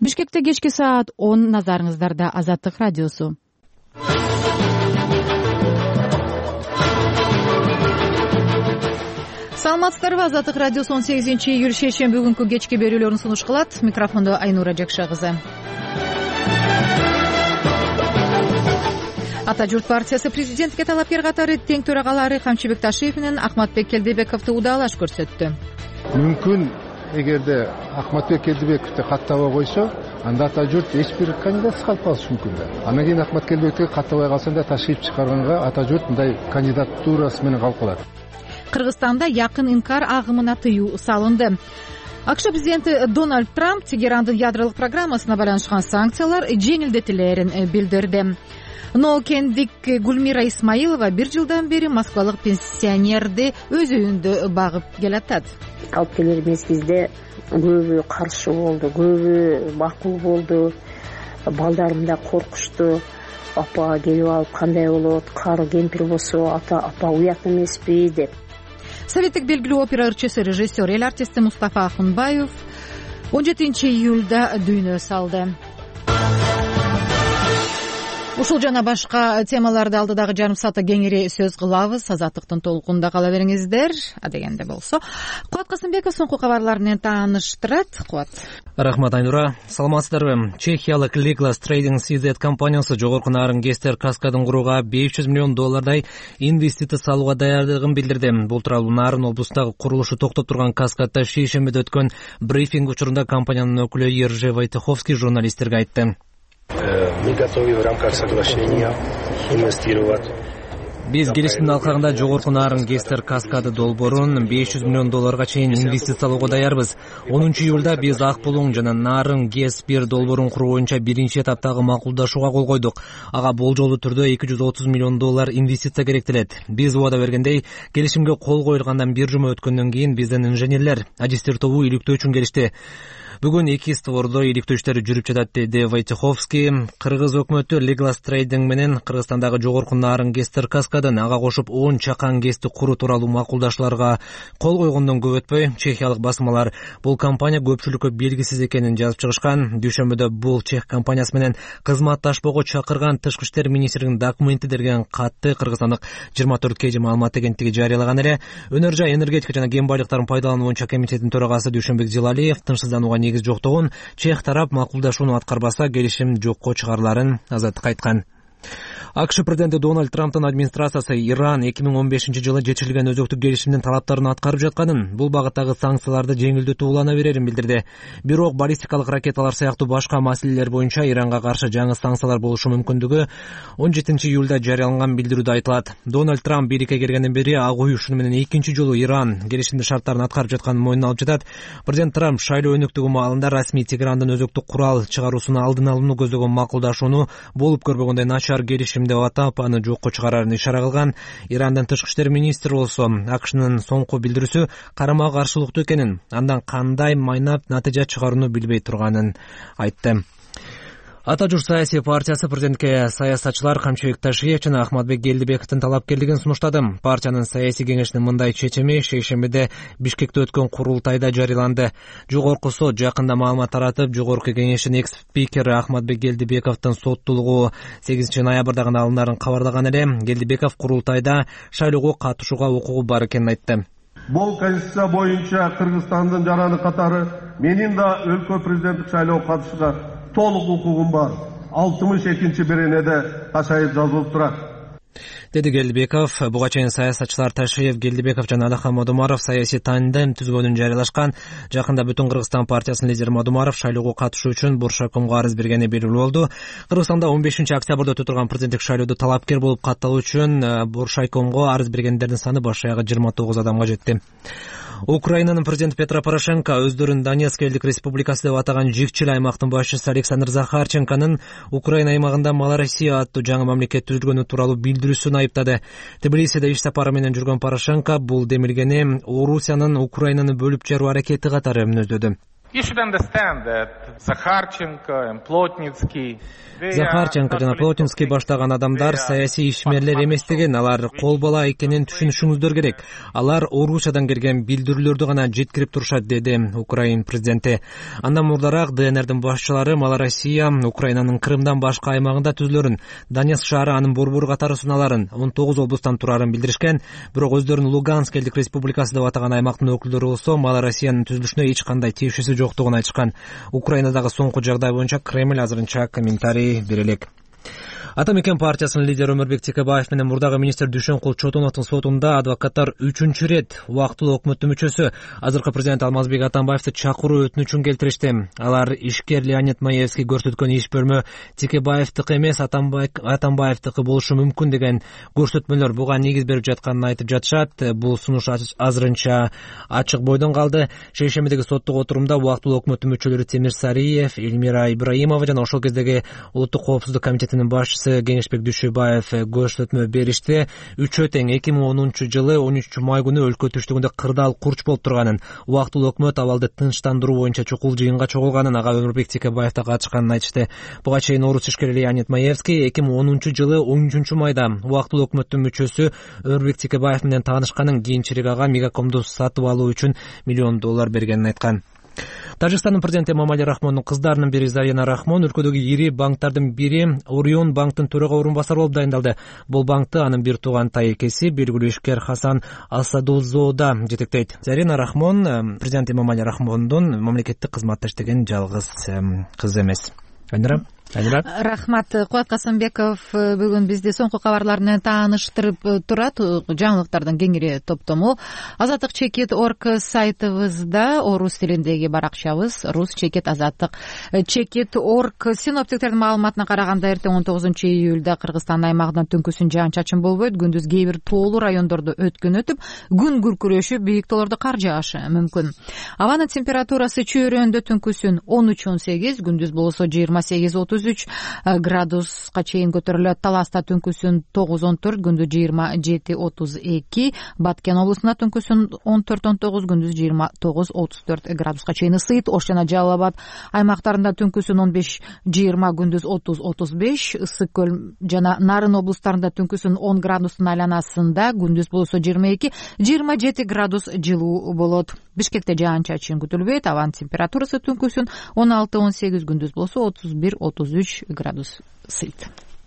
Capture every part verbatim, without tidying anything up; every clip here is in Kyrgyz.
Бишкекте кечки саат он, назарыңыздарда Азаттык радиосу. Саламатсыздарбы? Азаттык радиосу он сегизинчи июль шейшемби күнкү кечки берүүлөрүн сунуш кылат. Микрофондо Айнура Жакша кызы. Ата журт партиясы президентке талапкер катары тең төрагалары Камчыбек Ташиев менен Ахматбек Келдибековду удаалаш көрсөттү. Мүмкүн эгерде Ахматбек Келдибековду каттабай койсо, анда ата журт эч бир кандидатсыз калып калышы мүмкүн да. Андан кийин Ахмат Келдибековду каттабай калса да Ташиев чыгарганга ата журт мындай кандидатурасы менен калып калат. Кыргызстанда якын инкар агымына тыюу салынды. АКШ президенти Дональд Трамп Тегерандын ядролук программасына байланышкан санкциялар жеңилдетилерин билдирди. Ноокендик Гүлмира Исмаилова бир жылдан бери москвалык пенсионерди өз үйүндө багып келатат. Алып келер мезгилде көбү каршы болду, көбү макул болду. Балдарым да коркушту. Апа келип алып кандай болот, кары кемпир болсо ата апа уят эмеспи деп. Советтик белгилүү опера ырчысы, режиссер, эл артисти Мустафа Акунбаев он жетинчи июлда дүйнө салды. Ушул жана башка темаларды алдыдагы жарым саатта кеңири сөз кылабыз. Азаттыктын толкунда кала бериңиздер. Адегенде болсо, Кубат Касымбеков соңку кабарлар менен тааныштырат. Кубат. Рахмат, Айнура. Саламатсыздарбы? Чехиялык Liglas Trading си зет компаниясы жогорку нарын Гестер каскадын курууга беш жүз миллион доллардай инвестиция салууга даярдыгын билдирди. Бул тууралуу Нарын облустагы курулушу токтоп турган каскадда шейшембиде өткөн брифинг учурунда компаниянын өкүлү Ержи Войтеховский журналисттерге айтты. Мы готовы в рамках соглашения инвестировать. Биз келишимдин алкагында жогорку нарын Гестер каскады долбоорун беш жүз миллион долларга чейин инвестиция салууга даярбыз. онунчу июлда биз Ак Булуң жана Нарын ГЭС бир долбоорун куруу боюнча биринчи этаптагы макулдашууга кол койдук. Ага болжолдуу түрдө эки жүз отуз миллион доллар инвестиция керектелет. Биз убада бергендей, келишимге кол коюлгандан бир жума өткөндөн кийин биздин инженерлер адистер тобу иликтөө үчүн келишти. Бүгүн эки створдо иликтөөчтөр жүрүп жатат, деди Войтеховский. Кыргыз өкмөтү Liglas Trading менен Кыргызстандагы жогорку нарын Гестер каскадын ага кошуп он чакан ГЭСти куруу тууралуу макулдашууларга кол койгондон көп өтпөй, чехиялык басмалар бул компания көпчүлүккө белгисиз экенин жазып чыгышкан. Дүйшөмбүдө бул чех компаниясы менен кызматташпоого чакырган тышкы иштер министринин документи деген катты кыргызстандык жыйырма төрт кей маалымат агенттиги жарыялаган эле. Өнөр жай, энергетика жана кен байлыктарын пайдалануу боюнча комитеттин төрагасы Дүйшөмбек Зилалиев тынчсызданууга негиз жоктугун, чех тарап макулдашууну аткарбаса келишим жокко чыгарыларын Азаттыкка айткан. АКШ президенти Дональд Трамптын администрациясы Иран эки миң он бешинчи жылы жетишилген өзөктүк келишимдин талаптарын аткарып жатканын, бул багыттагы санкцияларды жеңилдетүү улана берерин билдирди. Бирок баллистикалык ракеталар сыяктуу башка маселелер боюнча Иранга каршы жаңы санкциялар болушу мүмкүндүгү он жетинчи июлда жарыяланган билдирүүдө айтылат. Дональд Трамп бийликке келгенден бери ак үй ушуну менен экинчи жолу Иран келишимдин шарттарын аткарып жатканын мойнуна алып жатат. Президент Трамп шайлоо өнөктүгү маалында расмий Тегерандын өзөктүк курал чыгаруусуну алдын алууну көздөгөн макулдашууну болуп көрбөгөндөй начар келишим деп атап, аны жокко чыгарарын ишара кылган. Ирандын тышкы иштер министри болсо АКШнын соңку билдирүүсү карама каршылыктуу экенин, андан кандай майнап натыйжа чыгарууну билбей турганын айтты. Ата журт саясий партиясы президентке саясатчылар Камчыбек Ташиев жана Ахматбек Келдибековдун талапкерлигин сунуштады. Партиянын саясий кеңешинин мындай чечими шейшембиде Бишкекте өткөн курултайда жарыяланды. Жогорку сот жакында маалымат таратып, жогорку кеңештин экс-спикери Ахматбек Келдибековдун соттуулугу сегизинчи ноябрда гана алындарын кабарлаган эле. Келдибеков курултайда шайлоого катышууга укугу бар экенин айтты. Бул конституция боюнча Кыргызстандын жараны катары менин да өлкө президенттик шайлоого катышууга толук укугум бар. алтымыш экинчи беренеде кашайып жазылып турат, деди Келдибеков. Буга чейин саясатчылар Ташиев, Келдибеков жана Алихан Модумаров саясий тандем түзгөнүн жарыялашкан. Жакында Бүтүн Кыргызстан партиясынын лидери Модумаров шайлоого катышуу үчүн Буршакомго арыз бергени белгилүү болду. Кыргызстанда он бешинчи октябрда өтө турган президенттик шайлоодо талапкер болуп катталуу үчүн Буршакомго арыз бергендердин саны баш аягы жыйырма тогуз адамга жетти. Украинанын президенти Петро Порошенко өздөрүн Донецк элдик республикасы деп атаган жикчил аймактын башчысы Александр Захарченконун Украина аймагында Малороссия аттуу жаңы мамлекет түзүлгөнү тууралуу билдирүүсүн айыптады. Тбилисиде иш сапары менен жүргөн Порошенко бул демилгени Орусиянын Украинаны бөлүп жаруу аракети катары мүнөздөдү. You should understand that Zakharchenko and Plotnitsky Захарченко жана Плотинский баштаган адамдар саясий ишмерлер эмес деген, алар кол бала экенин түшүнүшүңүздөр керек. Алар Орусиядан келген билдирүүлөрдү гана жеткирип турушат, деди Украин президенти. Андан мурдараак ДНРдин башчылары Малороссия Украинанын Крымдан башка аймагында түзүлөрүн, Донецк шаары анын борбор катары суналарын, он тогуз облустан турарын билдиришкен. Бирок өздөрүн Луганск элдик республикасы деп атаган аймактын өкүлдөрү болсо Малороссиянын түзүлүшүнө эч кандай тиешеси жоктугун айтышкан. Украинадагы соңку жагдай боюнча Кремль азырынча комментарий бере элек. Ата мекен партиясынын лидери Өмүрбек Текебаев менен мурдагы министр Дүйшөнкул Чотоновдун сотунда адвокаттар үчүнчү ирет убактылуу өкмөттүн мүчөсү азыркы президент Алмазбек Атамбаевди чакыруу өтүнүчүн келтиришти. Алар ишкер Леонид Маевский көрсөткөн иш бөлмө Текебаевдики эмес, Атамбаевдики болушу мүмкүн деген көрсөтмөлөр буга негиз берип жатканын айтып жатышат. Бул сунуш азырынча ачык бойдон калды. Шейшембидеги соттук отурумда убактылуу өкмөттүн мүчөлөрү Темир Сариев, Эльмира Ибраимова жана ошол кездеги Улуттук коопсуздук комитетинин башчысы Кеңешбек Дүйшөбаев көрсөтмө беришти. Үчөө тең эки миң онунчу жылы он үчүнчү май күнү өлкө түштүгүндө кырдаал курч болуп турганын, убактылуу өкмөт абалды тынчтандыруу боюнча чукул жыйынга чогулганын, ага Өмүрбек Текебаев да катышканын айтышты. Буга чейин орус ишкери Леонид Маевский эки миң онунчу жылы он үчүнчү майда убактылуу өкмөттүн мүчөсү Өмүрбек Текебаев менен таанышканын, кийинчерээк ага Мегакомду сатып алуу үчүн миллион доллар бергенин айткан. Тажикстандын президенти Эмомали Рахмондун кыздарынын бири Зарина Рахмон өлкөдөгү ири банктардын бири Орион банктын төрага орун басары болуп дайындалды. Бул банкты анын бир тууган тайекеси белгилүү ишкер Хасан Асадулзода жетектейт. Зарина Рахмон президент Эмомали Рахмондун мамлекеттик кызматта иштеген жалгыз кыз эмес. Айнара Рахмат. Куат Касымбеков бүгүн бизди соңку кабарлар менен тааныштырып турат. Жаңылыктардын кеңири топтому азаттык чекит точка орг сайтыбызда орус тилиндеги баракчабыз рус чекит азаттык чекит точка орг. Синоптиктердин маалыматына караганда эртең он тогузунчу июлда Кыргызстан аймагынан түнкүсүн жаан чачын болбойт. Күндүз кээ бир тоолуу райондордо өткөн өтүп, күн күркүрөшүп, бийик тоолордо кар жаашы мүмкүн. Абанын температурасы чөйрөндө түнкүсүн он үч он сегиз, күндүз болсо жыйырма сегиз отуз үч градуска чейин көтөрүлөт. Таласта түнкүсүн тогуз он төрт, күндүз жыйырма жети отуз эки, Баткен облусунда түнкүсүн он төрт он тогуз, күндүз жыйырма тогуз отуз төрт градуска чейин ысыйт. Ош жана Жалал Абад аймактарында түнкүсүн он беш жыйырма, күндүз отуз отуз беш, Ысык көл жана Нарын облустарында түнкүсүн он градустун айланасында, күндүз болсо жыйырма эки жыйырма жети градус жылуу болот. Бишкекте жаан чачын күтүлбөйт. Абанын температурасы түнкүсүн он алты он сегиз, күндүз болсо отуз бир отуз үч градус ысыйт.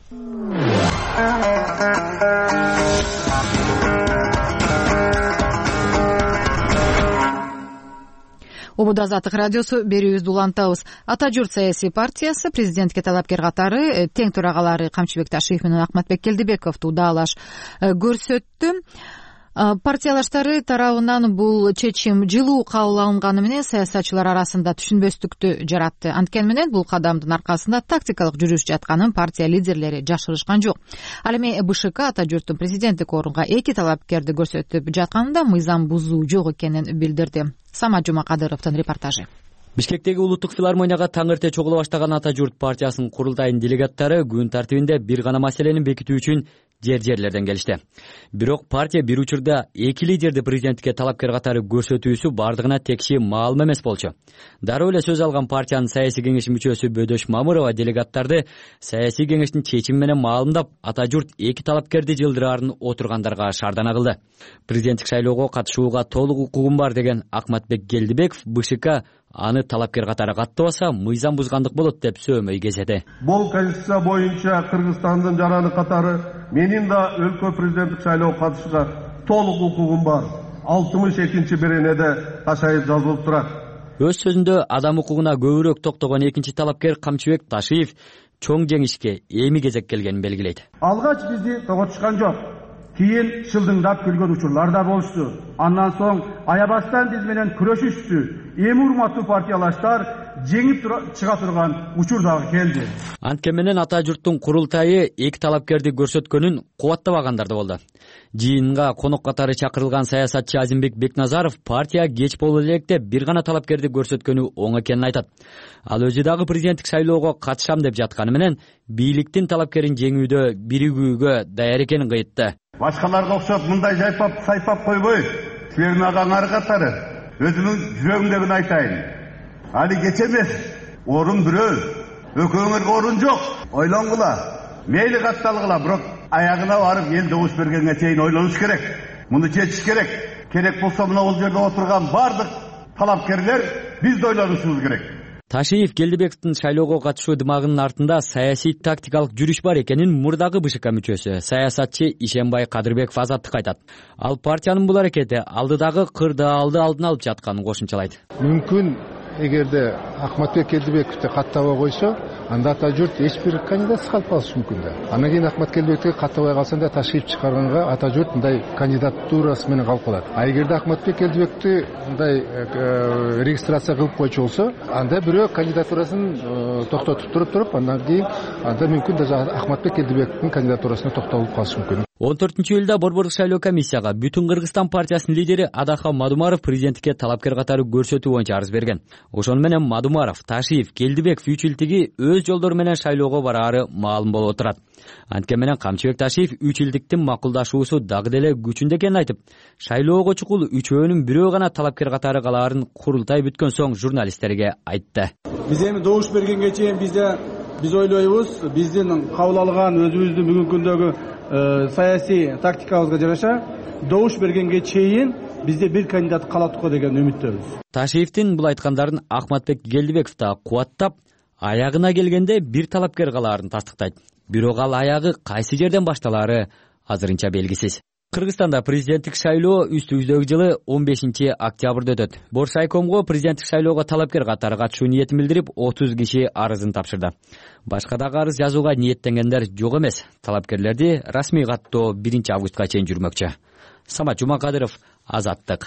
Обуд Азаттык радиосу берүүбүздү улантабыз. Ата журт саясий партиясы президентке талапкер катары тең төрагалары Камчыбек Ташиев менен Акматбек Келдибековду удаалаш көрсөттү. Партиялаштары тарабынан бул чечим жылуу кабыл алынганы менен саясатчылар арасында түшүнбөстүктү жаратты. Анткени менен бул кадамдын аркасында тактикалык жүрүш жатканын партия лидерлери жашырышкан жок. Ал эми БШК ата журттун президенттик орунга эки талапкерди көрсөтүп жатканында мыйзам бузуу жок экенин билдирди. Самат Жумакадыровдун репортажы. Бишкектеги улуттук филармонияга таң эрте чогула баштаган ата журт партиясынын курултайынын делегаттары күн тартибинде бир гана маселени бекитүү үчүн жер-жерлерден келишти. Бирок партия бир учурда эки лидерди президенттикке талапкер катары көрсөтүүсү бардыгына текши маалым эмес болчу. Дароо эле сөз алган партиянын саясий кеңеш мүчөсү Бөдөш Мамырова делегаттарды саясий кеңештин чечими менен маалымдап, ата журт эки талапкерди жылдыраарын отургандарга шаардана кылды. Президенттик шайлоого катышууга толук укугум бар деген Акматбек Келдибеков БШК аны талапкер катары каттабаса мыйзам бузгандык болот деп сөөмөй кезеди. Бул конституция боюнча Кыргызстандын жараны катары менин да өлкө президенттик шайлоого катышууга толук укугум бар. алтымыш экинчи беренеде кашайып жазылып турат. Өз сөзүндө адам укугуна көбүрөөк токтогон экинчи талапкер Камчыбек Ташиев чоң жеңишке эми кезек келгенин белгилейт. Алгач бизди тоготушкан жок. Кийин шылдыңдап келген учурлар да болушту. Андан соң аябастан биз менен күрөшүштү. Эми урматтуу партиялаштар жеңип чыга турган учур дагы келди. Анткени менен ата журттун курултайы эки талапкерди көрсөткөнүн кубаттабагандар да болду. Жыйынга конок катары чакырылган саясатчы Азимбек Бекназаров партия кеч боло электе бир гана талапкерди көрсөткөнү оң экенин айтат. Ал өзү дагы президенттик шайлоого катышам деп жатканы менен бийликтин талапкерин жеңүүдө биригүүгө даяр экенин кыйтты. Башкаларга окшоп мындай жайпап сайпап койбой, силердин агаңар катары өзүмдүн жүрөгүмдөгүн айтайын. Али geçemez. Orun bürö. Ököңөр orun жоқ. Ойлонгула. Мейлі катталгыла, бирок аягына барып ел добуш бергенге чейин ойлонуш керек. Муну чечиш керек. Керек болсо мына бул жерде отурган бардык талапкерлер биз да ойлонушубуз керек. Ташиев Келдибековдун шайлоого катышуу дымагынын артында саясий тактикалык жүрүш бар экенин мурдагы БШК мүчөсү саясатчы Ишенбай Кадырбеков Азаттыкка айтат. Ал партиянын бул аракети алдыдагы кырдаалды алдын алып жатканын кошумчалайт. Мүмкүн эгерде Акматбек Келдибековду каттабай койсо, анда ата журт эч бир кандидатсыз калып калышы мүмкүн да. Андан кийин Акмат Келдибековду каттабай калсанда Ташиев чыгарганга ата журт мындай кандидатурасы менен калып калат. А эгерде Акматбек Келдибековду мындай регистрация кылып койчу болсо, анда бирөө кандидатурасын токтотуп туруп туруп, андан кийин анда мүмкүн даже Акматбек Келдибековдун кандидатурасына токтолуп калышы мүмкүн. он төртүнчү июлда Борбордук шайлоо комиссияга Бүтүн Кыргызстан партиясынын лидери Адахан Мадумаров президенттикке талапкер катары көрсөтүү боюнча арыз берген. Ошону менен Мадумаров, Ташиев, Келдибеков үч илдиги өз жолдору менен шайлоого бараары маалым болуп отурат. Антке менен Камчыбек Ташиев үч илдиктин макулдашуусу дагы деле күчүндө экенин айтып, шайлоого чукул үчөөнүн бирөө гана талапкер катары калаарын курултай бүткөн соң журналисттерге айтты. Биз эми добуш бергенге чейин бизде биз ойлойбуз, биздин кабыл алган өзүбүздүн бүгүнкү күндөгү саясий тактикабызга жараша добуш бергенге чейин бизде бир кандидат калат го деген үмүттөбүз. Ташиевдин бул айткандарын Акматбек Келдибеков да кубаттап, аягына келгенде бир талапкер калаарын тастыктайт. Бирок ал аягы кайсы жерден башталаары азырынча белгисиз. Кыргызстанда президенттик шайлоо үстүбүздөгү жылы он бешинчи октябрда өтөт. Боршайкомго президенттик шайлоого талапкер катары катышуу ниетин билдирип отуз киши арызын тапшырды. Башка дагы арыз жазууга ниеттенгендер жок эмес. Талапкерлерди расмий каттоо биринчи августка чейин жүрмөкчү. Самат Жумакадыров, Азаттык.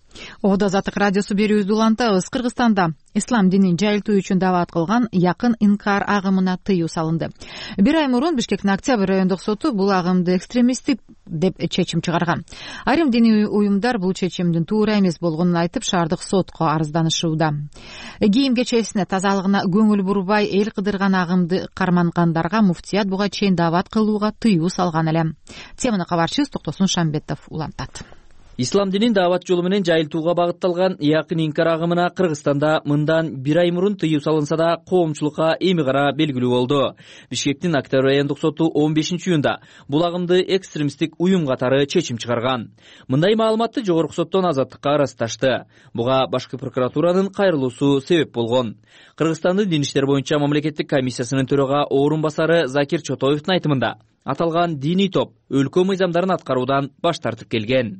Ода Азаттык радиосу берүүбүздү улантабыз. Кыргызстанда ислам динин жайылтуу үчүн даават кылган якын инкар агымына тыюу салынды. Бир ай мурун Бишкектин Октябрь райондук соту бул агымды экстремисттик деп чечим чыгарган. Айрым диний уюмдар бул чечимдин туура эмес болгонун айтып, шаардык сотко арызданышууда. Кийим кечесине тазалыгына көңүл бурбай эл кыдырган агымды кармангандарга муфтият буга чейин даават кылууга тыюу салган эле. Теманы кабарчыбыз Токтосун Шамбетов улантат. Ислам динин даават жолу менен жайылтууга багытталган якын инкар агымына Кыргызстанда мындан бир ай мурун тыюу салынса да, коомчулукка эми гана белгилүү болду. Бишкектин Октябрь райондук соту он бешинчи июнда бул агымды экстремисттик уюм катары чечим чыгарган. Мындай маалыматты жогорку соттон Азаттыкка ырасташты. Буга башкы прокуратуранын кайрылуусу себеп болгон. Кыргызстандын дин иштер боюнча мамлекеттик комиссиясынын төрага орун басары Закир Чотоевдун айтымында, аталган диний топ өлкө мыйзамдарын аткаруудан баш тартып келген.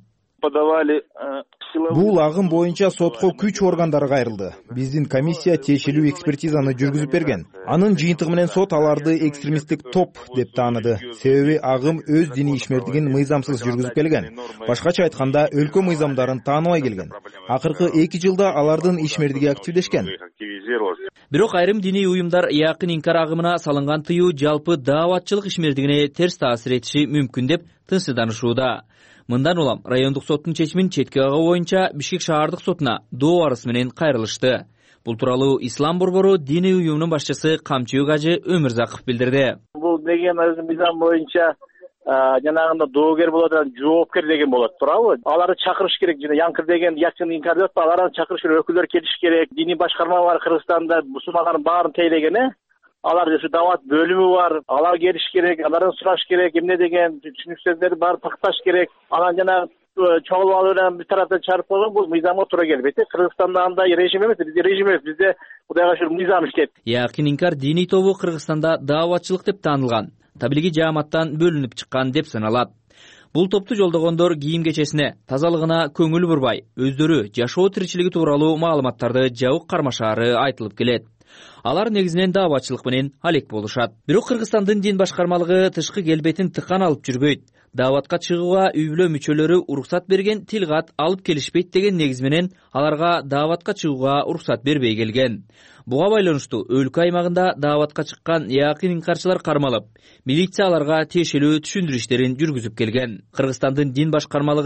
Бул агым боюнча сотко күч органдары кайрылды. Биздин комиссия тиешелүү экспертизаны жүргүзүп берген. Анын жыйынтыгы менен сот аларды экстремисттик топ деп тааныды. Себеби агым өз диний ишмердигин мыйзамсыз жүргүзүп келген. Башкача айтканда, өлкө мыйзамдарын тааныбай келген. Акыркы эки жылда алардын ишмердиги активдешкен. Бирок айрым диний уюмдар якын инкар агымына салынган тыюу жалпы дааватчылык ишмердигине терс таасир этиши мүмкүн деп тынчсызданышууда. Мындан улам райондук соттун чечимин четке кагуу боюнча Бишкек шаардык сотуна доо арыз менен кайрылышты. Бул тууралуу Ислам борбору диний уюмунун башчысы Камчыбек Ажы Өмүрзаков билдирди. Бул деген өзү мыйзам боюнча жанагында доогер болот, жоопкер деген болот, туурабы? Аларды чакырыш керек, жана янкыр деген якын инкар деп, аларды чакырыш керек, өкүлдөр келиш керек. Диний башкарма бар Кыргызстанда, мусулмандардын баарын тейлеген, э? Алар ушу дават бөлүмү бар, алар келиш керек, алардан сураш керек, эмне деген түшүнүксөздөрдү баарын такташ керек. Анан жана чогулуп алуу менен бир тараптан чарп койгон, бул мыйзамга туура келбейт. Кыргызстанда андай режим эмес, бизде режим эмес, бизде кудайга шүгүр мыйзам иштейт. Якын инкар диний тобу Кыргызстанда дааватчылык деп таанылган, табилигий жааматтан бөлүнүп чыккан деп саналат. Бул топту жолдогондор кийим кечесине, тазалыгына көңүл бурбай, өздөрү жашоо тиричилиги тууралуу маалыматтарды жабык кармашаары айтылып келет. Алар негизинен дааватчылык менен алек болушат. Бирок Кыргызстандын дин башкармалыгы тышкы келбетин тыкан алып жүрбөйт. Дааватка чыгууга үй бүлө мүчөлөрү уруксат берген, тилгат алып келишпейт деген негиз менен аларга дааватка чыгууга уруксат бербей келген. Буга байланыштуу өлкө аймагында дааватка чыккан якын инкарчылар кармалып, милиция аларга тиешелүү түшүндүрүш иштерин жүргүзүп келген. Кыргызстандын дин башкармалыгы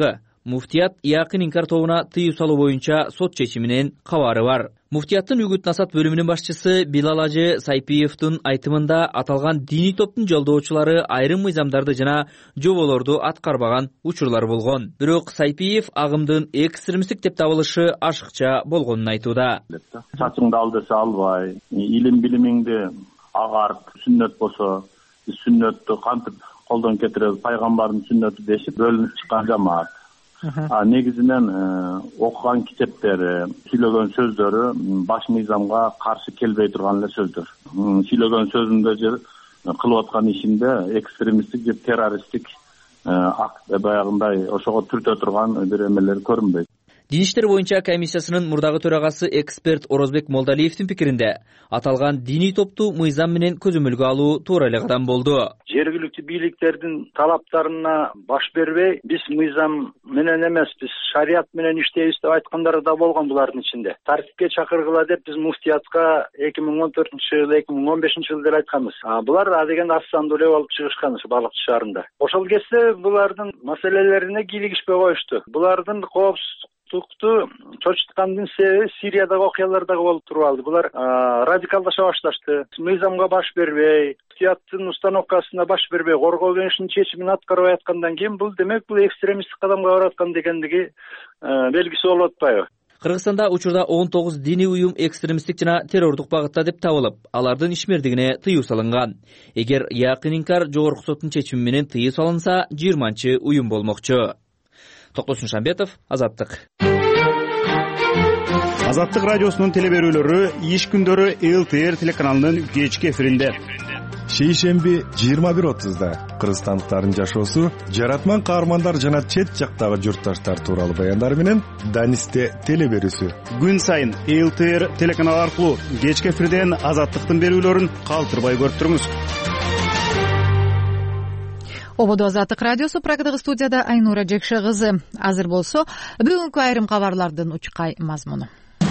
муфтият Якын инкар тобуна тыюу салуу боюнча сот чечиминен кабары бар. Муфтияттын үгүт насаат бөлүмүнүн башчысы Билал Ажы Сайпиевдин айтымында аталган диний топтун жолдоочулары айрым мыйзамдарды жана жоболорду аткарбаган учурлар болгон. Бирок Сайпиев агымдын экстремисттик деп табылышы ашыкча болгонун айтууда. Чачыңды ал десе албай, илим билимиңди агарт, сүннөт болсо, сүннөттү кантип колдон кетиребиз, пайгамбардын сүннөтү дешип бөлүнүп чыккан жамаат. А негизинен окуган китептери, сүйлөгөн сөздөрү баш мыйзамга каршы келбей турган эле сөздөр. Сүйлөгөн сөзүндө же кылып аткан ишинде экстремисттик же террористтик акт баягындай ошого түртө турган бир эмелер көрүнбөйт. Дин иштер боюнча комиссиясынын мурдагы төрагасы эксперт Орозбек Молдалиевдин пикиринде аталган диний топту мыйзам менен көзөмөлгө алуу туура эле кадам болду. Жергиликтүү бийликтердин талаптарына баш бербей, биз мыйзам менен эмес, биз шарият менен иштейбиз деп айткандары да болгон булардын ичинде. Тартипке чакыргыла деп биз муфтиятка эки миң он төртүнчү жыл, эки миң он бешинчи жылы деле айтканбыз. А булар адеген астандуу эле болуп чыгышкан балыкчы шаарында. Ошол кезде булардын маселелерине кийлигишпей коюшту. Булардын коопсуздук тукту чочуткандын себеби Сириядагы окуялардагы болуп туруп алды. Булар радикалдаша башташты. Мыйзамга баш бербей, муфтияттын установкасына баш бербей, коргоо кеңешинин чечимин аткарбай аткандан кийин бул демек бул экстремисттик кадамга барып аткан дегендиги белгиси болуп атпайбы? Кыргызстанда учурда он тогуз диний уюм экстремисттик жана террордук багытта деп табылып, алардын ишмердигине тыюу салынган. Эгер Якын инкар жогорку соттун чечими менен тыюу салынса, жыйырманчы уюм болмокчу. Токтосун Шамбетов, Азаттык. Азаттык радиосунун телеберүүлөрү иш күндөрү эл тэ эр телеканалынын кечки эфиринде. Шейшемби жыйырма бир отузда кыргызстандыктардын жашоосу, жаратман каармандар жана чет жактагы журтташтар тууралуу баяндар менен Данисте телеберүүсү. Күн сайын эл тэ эр телеканалы аркылуу кечки эфирден Азаттыктын берүүлөрүн калтырбай көрүп туруңуз. Ободо Азаттык радиосу, программадагы студияда Айнура Жекше кызы. Азыр болсо, бүгүнкү айрым кабарлардын учкай мазмуну.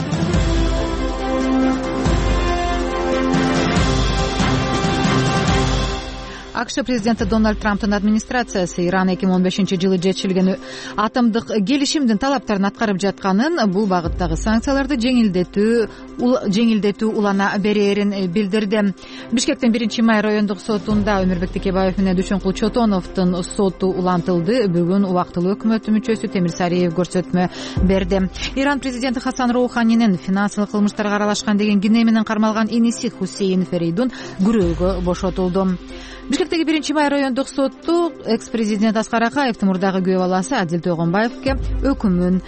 АКШ президенти Дональд Трамптын администрациясы Иран эки миң он бешинчи жылы жетишилген атомдук келишимдин талаптарын аткарып жатканын, бул багыттагы санкцияларды жеңилдетүү жеңилдетүү улана берерин билдирди. Бишкектин биринчи май райондук сотунда Өмүрбек Текебаев менен Дүйшөнкул Чотоновдун соту улантылды. Бүгүн убактылуу өкмөт мүчөсү Темир Сариев көрсөтмө берди. Иран президенти Хасан Роуханинин финансылык кылмыштарга аралашкан деген кине менен кармалган иниси Хусейн Ферейдун күрөөгө бошотулду. Бишкектеги биринчи май райондук соту экс-президент Аскар Акаевдин мурдагы күйөө баласы Адил Тойгонбаевге өкүмүн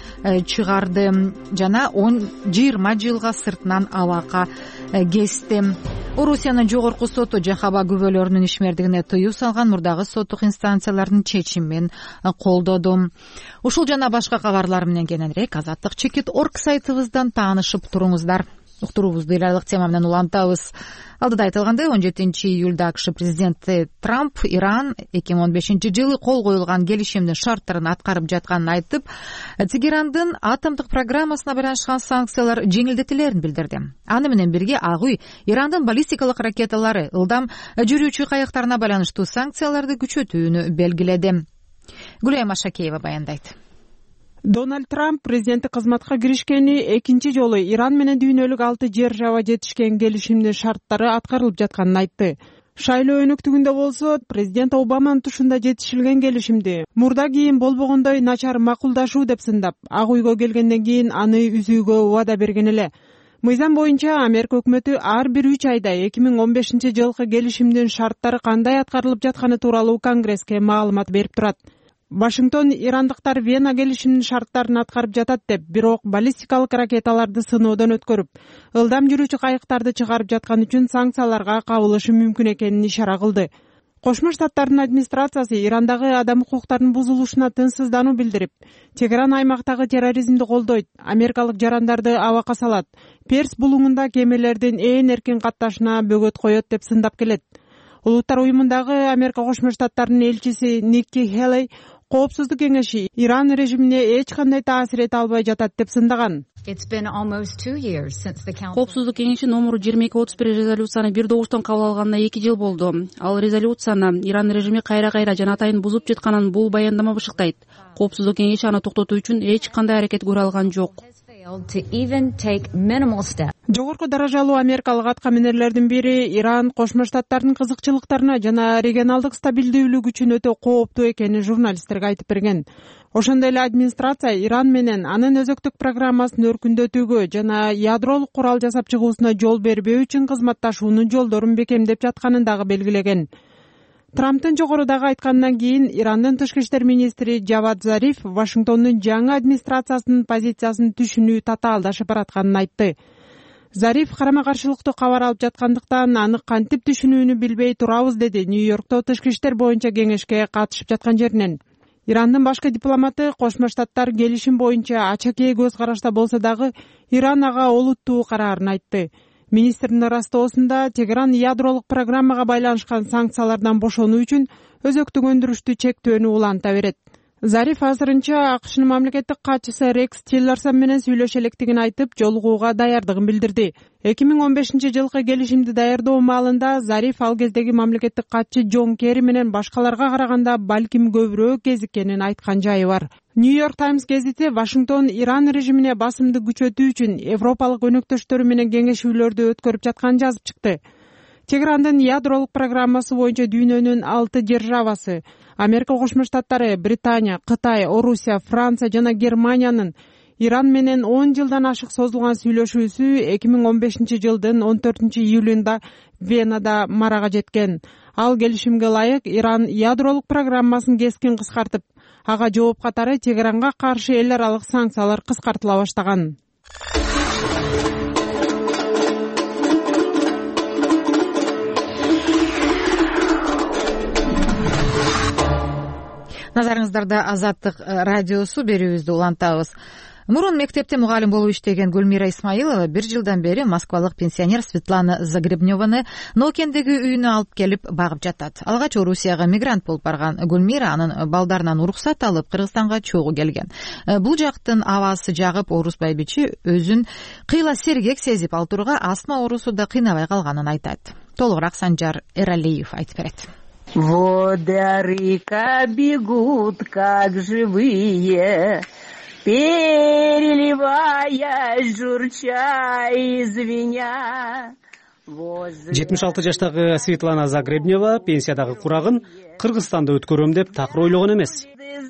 чыгарды жана жыйырма жылга сыртынан абакка кести. Орусиянын жогорку соту Жахаба күбөлөрүнүн ишмердигине тыюу салган мурдагы соттук инстанциялардын чечимин колдоду. Ушул жана башка кабарлар менен кененирээк Азаттык чекит точка орг сайтыбыздан таанышып туруңуздар. Уктуруубузду элалык тема менен улантабыз. Алдыда айтылгандай, он жетинчи июлда АКШ президенти Трамп Иран эки миң он бешинчи жылы кол коюлган келишимдин шарттарын аткарып жатканын айтып, Тегерандын атомдук программасына байланышкан санкциялар жеңилдетилерин билдирди. Аны менен бирге Ак үй Ирандын баллистикалык ракеталары, ылдам жүрүүчү кайыктарына байланыштуу санкцияларды күчөтүүнү белгиледи. Гүлайым Ашакеева баяндайт. Дональд Трамп президенттик кызматка киришкени экинчи жолу Иран менен дүйнөлүк алты жер жаба жетишкен келишимдин шарттары аткарылып жатканын айтты. Шайлоо өнөктүгүндө болсо, президент Обаманын тушунда жетишилген келишимди мурда кийин болбогондой начар макулдашуу деп сындап, Ак үйгө келгенден кийин аны үзүүгө убада берген эле. Мыйзам боюнча Америка өкмөтү ар бир үч айда эки миң он бешинчи жылкы келишимдин шарттары кандай аткарылып жатканы тууралуу Конгресске маалымат берип турат. Вашингтон ирандыктар Вена келишимдин шарттарын аткарып жатат деп, бирок баллистикалык ракеталарды сыноодон өткөрүп, ылдам жүрүүчү кайыктарды чыгарып жаткан үчүн санкцияларга кабылышы мүмкүн экенин ишара кылды. Кошмо Штаттардын администрациясы Ирандагы адам укуктарынын бузулушуна тынчсыздануу билдирип, Тегеран аймактагы терроризмди колдойт, америкалык жарандарды абакка салат, Перс булуңунда кемелердин ээн эркин катташына бөгөт коет деп сындап келет. Улуттар уюмундагы Америка Кошмо Штаттарынын элчиси Никки Хелей Коопсуздук кеңеши Иран режимине эч кандай таасир эте албай жатат деп сындаган. Коопсуздук кеңеши номеру жыйырма эки отуз бир резолюцияны бир добуштан кабыл алганына эки жыл болду. Ал резолюцияны Иран режими кайра кайра жана атайын бузуп жатканын бул баяндама бышыктайт. Коопсуздук кеңеши аны токтотуу үчүн эч кандай аракет көрө алган жок. Жогорку даражалуу америкалык аткаминерлердин бири Иран Кошмо Штаттардын кызыкчылыктарына жана регионалдык стабилдүүлүк үчүн өтө кооптуу экенин журналисттерге айтып берген. Ошондой эле администрация Иран менен анын өзөктүк программасын өркүндөтүүгө жана ядролук курал жасап чыгуусуна жол бербөө үчүн кызматташуунун жолдорун бекемдеп жатканын дагы белгилеген. Трамптын жогорудагы айтканынан кийин Ирандын тышкы иштер министри Жавад Зариф Вашингтондун жаңы администрациясынын позициясын түшүнүү татаалдашып баратканын айтты. Зариф карама-каршылыктуу кабар алып жаткандыктан аны кантип түшүнүүнү билбей турабыз, деди Нью-Йоркто тышкы иштер боюнча кеңешке катышып жаткан жеринен. Ирандын башкы дипломаты Кошмо Штаттар келишим боюнча ачакей көз карашта болсо дагы Иран ага олуттуу караарын айтты. Министрдин ырастоосунда Тегеран ядролук программага байланышкан санкциялардан бошонуу үчүн өзөктүк өндүрүштү чектөөнү уланта берет. Зариф азырынча АКШнын мамлекеттик катчысы Рекс Тиллерсон менен сүйлөшө электигин айтып, жолугууга даярдыгын билдирди. эки миң он бешинчи жылкы келишимди даярдоо маалында Зариф ал кездеги мамлекеттик катчы Джон Керри менен башкаларга караганда балким көбүрөөк кезиккенин айткан жайы бар. Нью-Йорк Таймс гезити Вашингтон Иран режимине басымды күчөтүү үчүн европалык өнөктөштөрү менен кеңешүүлөрдү өткөрүп жатканын жазып чыкты. Тегерандын ядролук программасы боюнча дүйнөнүн алты державасы Америка Кошмо Штаттары, Британия, Кытай, Орусия, Франция жана Германиянын Иран менен он жылдан ашык созулган сүйлөшүүсү эки миң он бешинчи жылдын он төртүнчү июлунда Венада марага жеткен. Ал келишимге ылайык Иран ядролук программасын кескин кыскартып, ага жооп катары Тегеранга каршы эл аралык санкциялар кыскартыла баштаган. Назарыңыздарда Азаттык радиосу берүүбүздү улантабыз. Мурун мектепте мугалим болуп иштеген Гүлмира Исмаилова бир жылдан бери москвалык пенсионер Светлана Загребневаны Ноокендеги үйүнө алып келип багып жатат. Алгач Орусияга мигрант болуп барган Гүлмира анын балдарынан уруксат алып Кыргызстанга чогуу келген. Бул жактын абасы жагып орус байбичи өзүн кыйла сергек сезип ал турга астма оорусу да кыйнабай калганын айтат. Толугураак Санжар Эралиев айтып берет. Воды река бегут, как живые, переливая, журча и звеня. жетимиш алты жаштагы Светлана Загребнева пенсиядагы курагын Кыргызстанда өткөрөм деп такыр ойлогон эмес.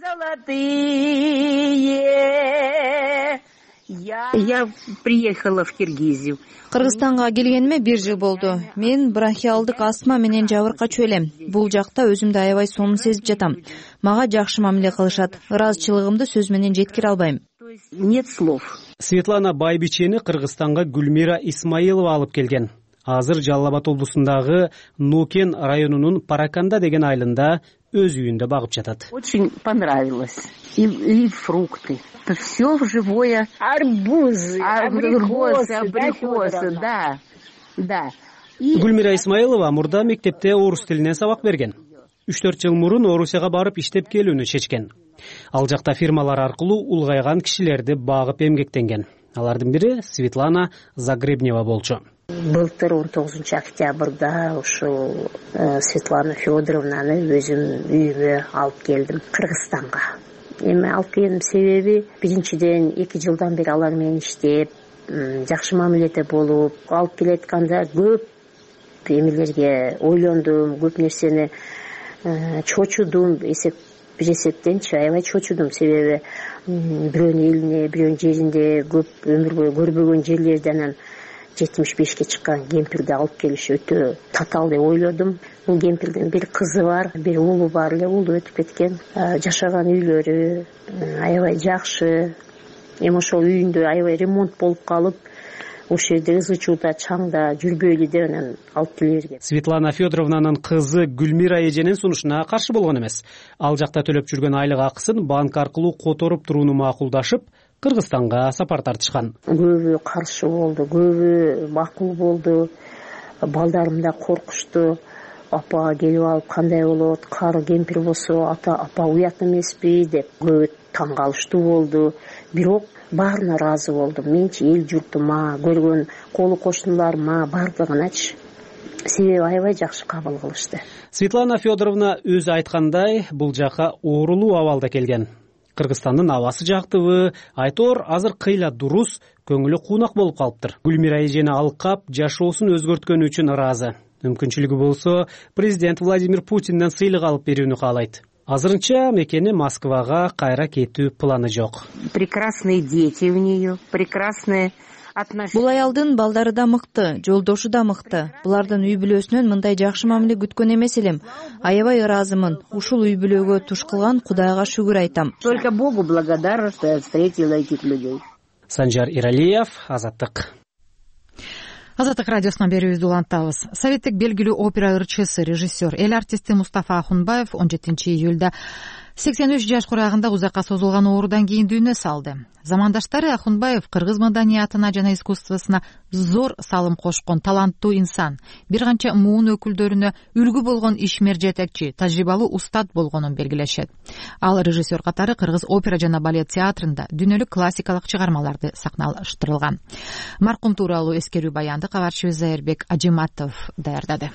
Я приехала в Киргизию. Кыргызстанга келгениме бир жыл болду. Мен бронхиалдык астма менен жабыркачу элем. Бул жакта өзүмдү аябай сонун сезип жатам. Мага жакшы мамиле кылышат. Ыраазычылыгымды сөз менен жеткире албайм. Нет слов. Светлана байбичени Кыргызстанга Гүлмира Исмаилова алып келген. Азыр Жалал Абад облусундагы Нукен районунун Параканда деген айылында өз үйүндө багып жатат. Очень понравилось. И, и фрукты. Это все живое. Арбузы, абрикосы, абрикосы, да, да. Гүлмира Исмаилова мурда мектепте орус тилинен сабак берген. үч төрт жыл мурун Орусияга барып иштеп келүүнү чечкен. Ал жакта фирмалар аркылуу улгайган кишилерди багып эмгектенген. Алардын бири Светлана Загребнева болчу. Былтыр он тогузунчу октябрда ушул Светлана Федоровнаны өзүм үйүмө алып келдим Кыргызстанга. Эми алып келдим себеби биринчиден эки жылдан бери алар менен иштеп, жакшы мамиледе болуп, алып келетканда көп эмелерге ойлондум, көп нерсени чочудум, эсеп бир эсептенчи аябай чочудум себеби бирөөнүн элине, бирөөнүн жеринде көп өмүр бою көрбөгөн жерлерден жетимиш бешке чыккан кемпирди алып келиш өтө татаал деп ойлодум. Бул кемпирдин бир кызы бар, бир уулу бар эле, уулу өтүп кеткен. Жашаган үйлөрү аябай жакшы. Эми ошол үйүндө аябай ремонт болуп калып, ошол жерде ызы чууда, чаңда жүрбөйлү деп анан алып келерген. Светлана Федоровнанын кызы Гүлмира эженин сунушуна каршы болгон эмес. Ал жакта төлөп жүргөн айлык акысын банк аркылуу которуп турууну макулдашып, Кыргызстанга сапар тартышкан. Көбү каршы болду, көбү макул болду. Балдарым да коркушту. апа келип алып кандай болот, кары кемпир болсо ата апа уят эмеспи деп көбү таң калыштуу болду. Бирок баарына ыраазы болдум. Менчи эл журтума, көргөн колу кошуналарыма бардыгыначы. Себеби аябай жакшы кабыл кылышты. Светлана Федоровна өзү айткандай, бул жака оорулуу абалда келген. Кыргызстандын абасы жактыбы, айтор азыр кыйла дурус, көңүлү куунак болуп калыптыр. Гүлмира эжени алкап, жашоосун өзгөрткөнү үчүн ыраазы. Мүмкүнчүлүгү болсо, президент Владимир Путинден сыйлык алып берүүнү каалайт. Азырынча мекени Москвага кайра кетүү планы жок. Прекрасные дети у нее, прекрасные. Бул аялдын балдары да мыкты, жолдошу да мыкты. Булардын үй бүлөсүнөн мындай жакшы мамиле күткөн эмес элем. Аябай ыраазымын. Ушул үй бүлөгө туш кылган Кудайга шүгүр айтам. Только Богу благодарна, что я встретила этих людей. Санжар Иралиев, Азаттык. Азаттык радиосунан берүүбүздү улантабыз. Советтик белгилүү опера ырчысы, режиссер, эл артисти Мустафа Ахунбаев он жетинчи июлда сексен үч жаш курагында узакка созулган оорудан кийин дүйнө салды. Замандаштары Ахунбаев кыргыз маданиятына жана искусствосуна зор салым кошкон таланттуу инсан, бир канча муун өкүлдөрүнө үлгү болгон ишмер жетекчи, тажрыйбалуу устат болгонун белгилешет. Ал режиссер катары кыргыз опера жана балет театрында дүйнөлүк классикалык чыгармаларды сахналаштырылган. Маркум тууралуу эскерүү баянды кабарчыбыз Зайырбек Ажиматов даярдады.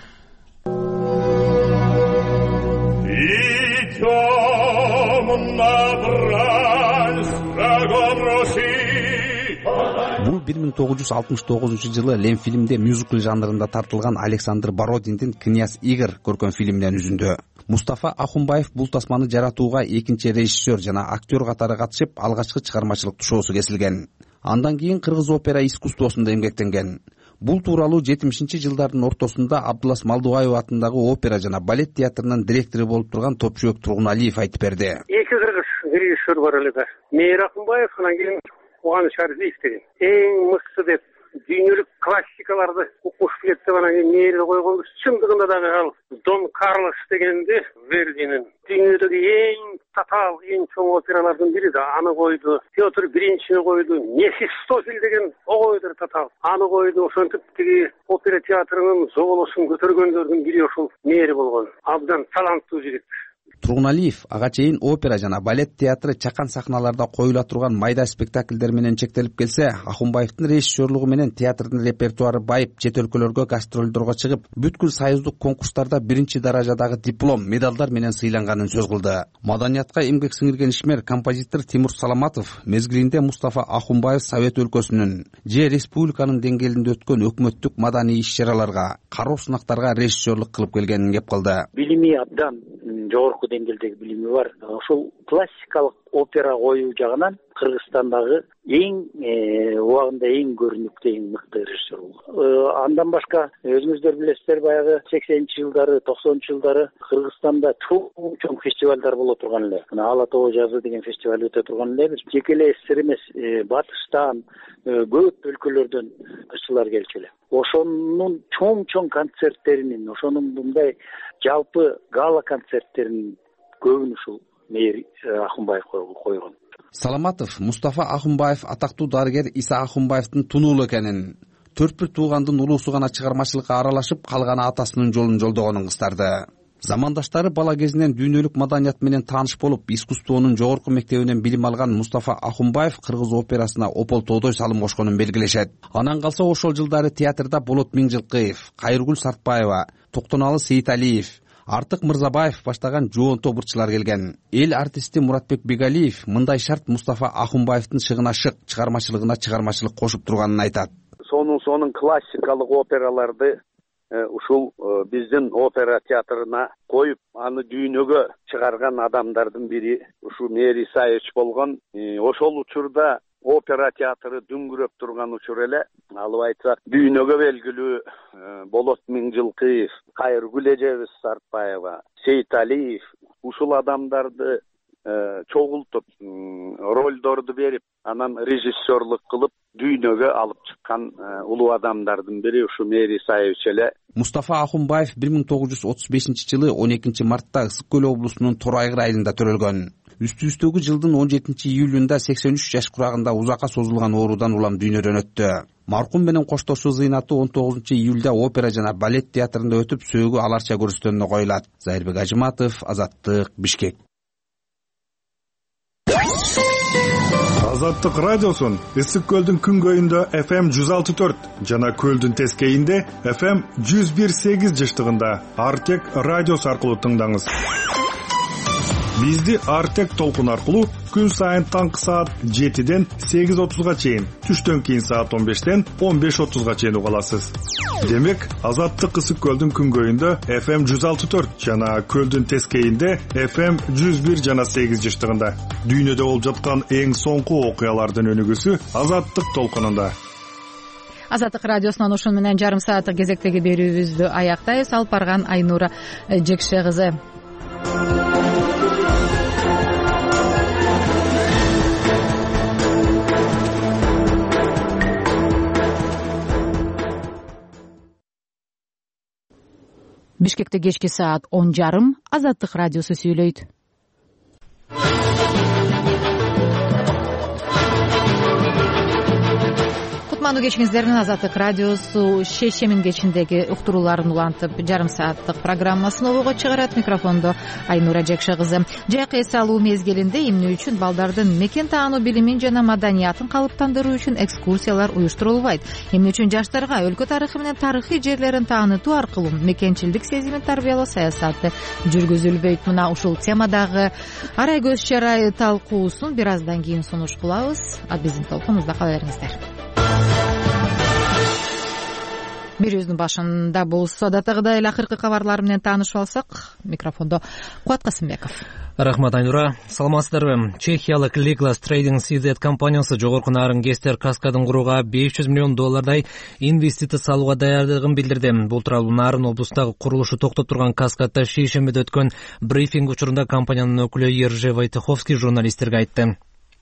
Бул бир миң тогуз жүз алтымыш тогузунчу жылы Ленфильмде мюзикл жанрында тартылган Александр Бородиндин «Князь Игорь» көркөм фильминен үзүндү. Мустафа Ахунбаев бул тасманы жаратууга экинчи режиссер жана актер катары катышып, алгачкы чыгармачылык тушоосу кесилген. Андан кийин кыргыз опера искусствосунда эмгектенген. Бул тууралуу жетимишинчи жылдардын ортосунда Абдулас Малдубаев атындагы опера жана балет театрынын директору болуп турган Топчубек Тургуналиев айтып берди. Эки кыргыз режиссер бар эле да. Мейир Акынбаев, анан кийин Кубаныч Арзиев деген. Эң мыкты деп дүйнөлүк классикаларды укмуш билет деп анан кийин мээрине койгонбуз. Чындыгында дагы ал Дон Карлос дегенди Вердинин дүйнөдөгү эң татаал, эң чоң опералардын бири да. Аны койду. Петр Биринчини койду. Мефистофель деген огойдур татаал. Аны койду. Ошентип тиги опера театрынын зоолосун көтөргөндөрдүн бири ошол мээри болгон. Абдан таланттуу жигит. Тургуналиев ага чейин опера жана балет театры чакан сахналарда коюла турган майда спектакльдер менен чектелип келсе, Ахунбаевдин режиссерлугу менен театрдын репертуары байып, чет өлкөлөргө гастролдорго чыгып, бүткүл союздук конкурстарда биринчи даражадагы диплом, медалдар менен сыйланганын сөз кылды. Маданиятка эмгек сиңирген ишмер композитор Тимур Саламатов мезгилинде Мустафа Ахунбаев Совет өлкөсүнүн же республиканын деңгээлинде өткөн өкмөттүк маданий иш-чараларга, кароо сынактарга режиссерлук кылып келгенин кеп кылды. Билими абдан жогорку деңгээлдеги билими бар. Ошол классикалык опера коюу жагынан Кыргызстандагы эң убагында эң көрүнүктүү, эң мыкты режиссер болгон. Андан башка өзүңүздөр билесиздер, баягы сексенинчи жылдары, токсонунчу жылдары Кыргызстанда чоң чоң фестивалдар боло турган эле. Мына Ала тоо жазы деген фестиваль өтө турган эле. Жеке эле СССР эмес, батыштан, көп өлкөлөрдөн ырчылар келчү эле. Ошонун чоң-чоң концерттеринин, ошонун мындай жалпы гала концерттеринин көбүн ушул мээри Ахунбаев койгон. Саламатов Мустафа Ахунбаев атактуу дарыгер Иса Ахунбаевдин тунуулу экенин, төрт бир туугандын улуусу гана чыгармачылыкка аралашып, калганы атасынын жолун жолдогонун кыстарды. Замандаштары бала кезинен дүйнөлүк маданият менен тааныш болуп, искусствонун жогорку мектебинен билим алган Мустафа Ахунбаев кыргыз операсына ополтоодой салым кошконун белгилешет. Анан калса ошол жылдары театрда Болот Миңжилкыев, Кайыргүл Сартбаева, Токтоналы Сейиталиев, Артык Мырзабаев баштаган жоон топ ырчылар келген. Эл артисти Муратбек Бегалиев мындай шарт Мустафа Ахунбаевдин шыгына шык, чыгармачылыгына чыгармачылык кошуп турганын айтат. Сонун сонун классикалык операларды ушул биздин опера театрына коюп, аны дүйнөгө чыгарган адамдардын бири ушу Мээри Исаевич болгон. Ошол учурда опера театры дүңгүрөп турган учур эле. Алып айтсак, дүйнөгө белгилүү Болот Миңжилкыев, Кайыргүл эжебиз Сартбаева, Сейиталиев ушул адамдарды чогултуп, ролдорду берип, анан режиссерлук кылып, дүйнөгө алып чыккан улуу адамдардын бири ушу Мээри Исаевич эле. Мустафа Ахунбаев бир миң тогуз жүз отуз бешинчи жылы он экинчи мартта Ысык көл облусунун Торайгыр айылында төрөлгөн. үстүбүздөгү жылдын он жетинчи июлунда сексен үч жаш курагында узакка созулган оорудан улам дүйнөдөн өттү. Маркум менен коштошуу зыйнаты он тогузунчу июлда опера жана балет театрында өтүп, сөөгү аларча көрүстөнүнө коюлат. Зайырбек Ажыматов, Азаттык, Бишкек. Азаттык радиосун Ысык көлдүн күнгөйүндө эф эм жүз алты төрт жана көлдүн тескейинде эф эм жүз бир сегиз жыштыгында Артек радиосу аркылуу тыңдаңыз. Бизди Артек толкун аркылуу күн сайын таңкы саат жетиден сегиз отузга чейин, түштөн кийин саат он бештен он беш отузга чейин уга аласыз. Демек, Азаттык Ысык көлдүн күнгөйүндө эф эм жүз алты төрт жана көлдүн тескейинде эф эм жүз бир жана сегиз жыштыгында. Дүйнөдө болуп жаткан эң соңку окуялардын өнүгүүсү Азаттык толкунунда. Азаттык радиосунан ушун менен жарым сааттык кезектеги берүүбүздү аяктайбыз. Алып барган Айнура Жекше кызы. Бишкекте кечки саат он жарым. Азаттык радиосу сүйлөйт. Кутмандуу кечиңиздер менен Азаттык радиосу шешемин кечиндеги уктурууларын улантып, жарым сааттык программасын обого чыгарат. Микрофондо Айнура Жекше кызы. Жайкы эс алуу мезгилинде эмне үчүн балдардын мекен таануу билимин жана маданиятын калыптандыруу үчүн экскурсиялар уюштурулбайт? Эмне үчүн жаштарга өлкө тарыхы менен тарыхый жерлерин таанытуу аркылуу мекенчилдик сезимин тарбиялоо саясаты жүргүзүлбөйт? Мына ушул темадагы арай көз чарай талкуусун бир аздан кийин сунуш кылабыз. А биздин толкунубузда кала бериңиздер. Берүүбүздүн башында болсо датагыдай эле акыркы кабарлар менен таанышып алсак, микрофондо Кубат Касымбеков. Рахмат, Айнура. Саламатсыздарбы? Чехиялык Legless Trading си зет компаниясы жогорку нарын Гестер каскадын курууга беш жүз миллион доллардай инвестиция салууга даярдыгын билдирди. Бул тууралуу Нарын облустагы курулушу токтоп турган каскадда шейшембиде өткөн брифинг учурунда компаниянын өкүлү Ержи Войтеховский журналисттерге айтты.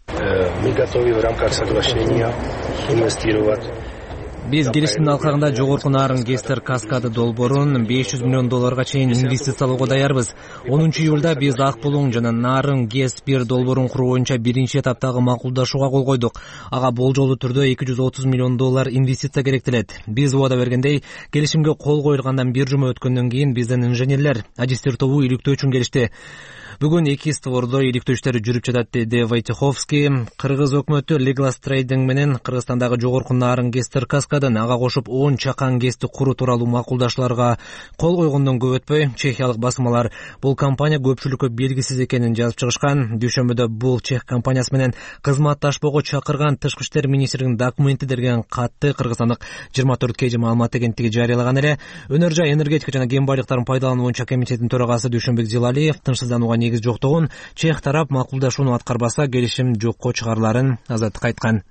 Мы готовы в рамках соглашения инвестировать. Биз келишимдин алкагында жогорку нарын Гестер каскады долбоорун беш жүз миллион долларга чейин инвестиция салууга даярбыз. онунчу июлда биз Ак Булуң жана Нарын ГЭС бир долбоорун куруу боюнча биринчи этаптагы макулдашууга кол койдук. Ага болжолдуу түрдө эки жүз отуз миллион доллар инвестиция керектелет. Биз убада бергендей, келишимге кол коюлгандан бир жума өткөндөн кийин биздин инженерлер адистер тобу иликтөө үчүн келишти. Бүгүн эки створдо иликтөө иштери жүрүп жатат, деди Войтеховский. Кыргыз өкмөтү Legless Trading менен Кыргызстандагы жогорку нарын Гестер каскадын ага кошуп он чакан ГЭСти куруу тууралуу макулдашууларга кол койгондон көп өтпөй, чехиялык басмалар бул компания көпчүлүккө белгисиз экенин жазып чыгышкан. Дүйшөмбүдө бул чех компаниясы менен кызматташпоого чакырган Тышкы иштер министринин документи деген катты Кыргызстандык жыйырма төрт кей маалымат агенттиги жарыялаган эле. Өнөр жай, энергетика жана кен байлыктарын пайдалануу боюнча комитеттин төрагасы Дүйшөмбек Зилалиев тынчсызданууга негиз жоктугун, чех тарап макулдашууну аткарбаса келишим жокко чыгарыларын Азаттыкка айткан.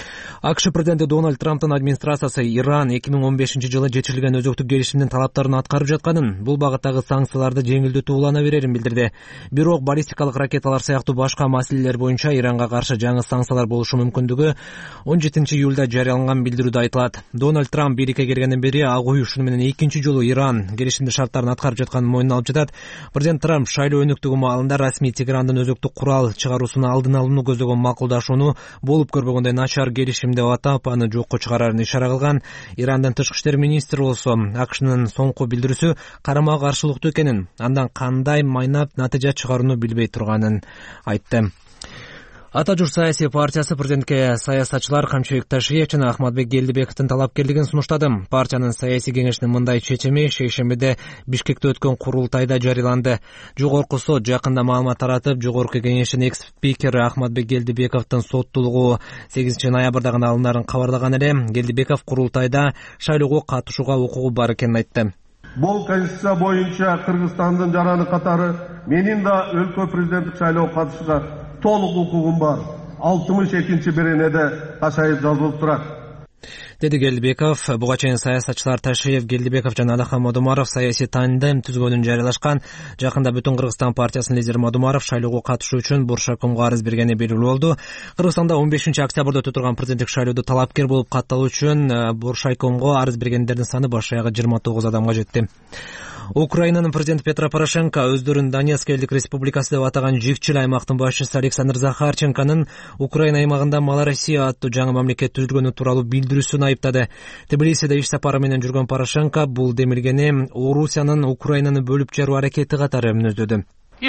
АКШ президенти Дональд Трамптын администрациясы Иран эки миң он бешинчи жылы жетишилген өзөктүк келишимдин талаптарын аткарып жатканын, бул багыттагы санкцияларды жеңилдетүү улана берерин билдирди. Бирок баллистикалык ракеталар сыяктуу башка маселелер боюнча Иранга каршы жаңы санкциялар болушу мүмкүндүгү он жетинчи июлда жарыяланган билдирүүдө айтылат. Дональд Трамп бийликке келгенден бери ак үй ушуну менен экинчи жолу Иран келишимдин шарттарын аткарып жатканын мойнуна алып жатат. Президент Трамп шайлоо өнүктүгү маалында расмий Тегерандын өзөктүк курал чыгаруусуну алдын алууну көздөгөн макулдашууну болуп көрбөгөндөй начар келишим деп атап, аны жокко чыгарарын ишара кылган. Ирандын тышкы иштер министри болсо АКШнын соңку билдирүүсү карама каршылыктуу экенин, андан кандай майнап натыйжа чыгарууну билбей турганын айтты. Ата журт саясий партиясы президентке саясатчылар Камчыбек Ташиев жана Ахматбек Келдибековдун талапкерлигин сунуштады. Партиянын саясий кеңешинин мындай чечими шейшембиде Бишкекте өткөн курултайда жарыяланды. Жогорку сот жакында маалымат таратып, жогорку кеңештин экс-спикери Ахматбек Келдибековдун соттуулугу сегизинчи ноябрда гана алынарын кабарлаган эле. Келдибеков курултайда шайлоого катышууга укугу бар экенин айтты. Бул конституция боюнча Кыргызстандын жараны катары менин да өлкө президенттик шайлоого катышууга толук укугум бар. алтымыш экинчи беренеде кашайып жазылып турат, деди Келдибеков. Буга чейин саясатчылар Ташиев, Келдибеков жана Алахан Модумаров саясий тандем түзгөнүн жарыялашкан. Жакында Бүтүн Кыргызстан партиясынын лидери Модумаров шайлоого катышуу үчүн Буршакомго арыз бергени белгилүү болду. Кыргызстанда он бешинчи октябрда өтө турган президенттик шайлоодо талапкер болуп катталуу үчүн Буршакомго арыз бергендердин саны баш аягы жыйырма тогуз адамга жетти. Украинанын президенти Петро Порошенко өздөрүн Донецк элдик республикасы деп атаган жикчил аймактын башчысы Александр Захарченконун Украина аймагында Малороссия аттуу жаңы мамлекет түзүлгөнү тууралуу билдирүүсүн айыптады. Тбилисиде иш сапары менен жүргөн Порошенко бул демилгени Орусиянын Украинаны бөлүп жаруу аракети катары мүнөздөдү.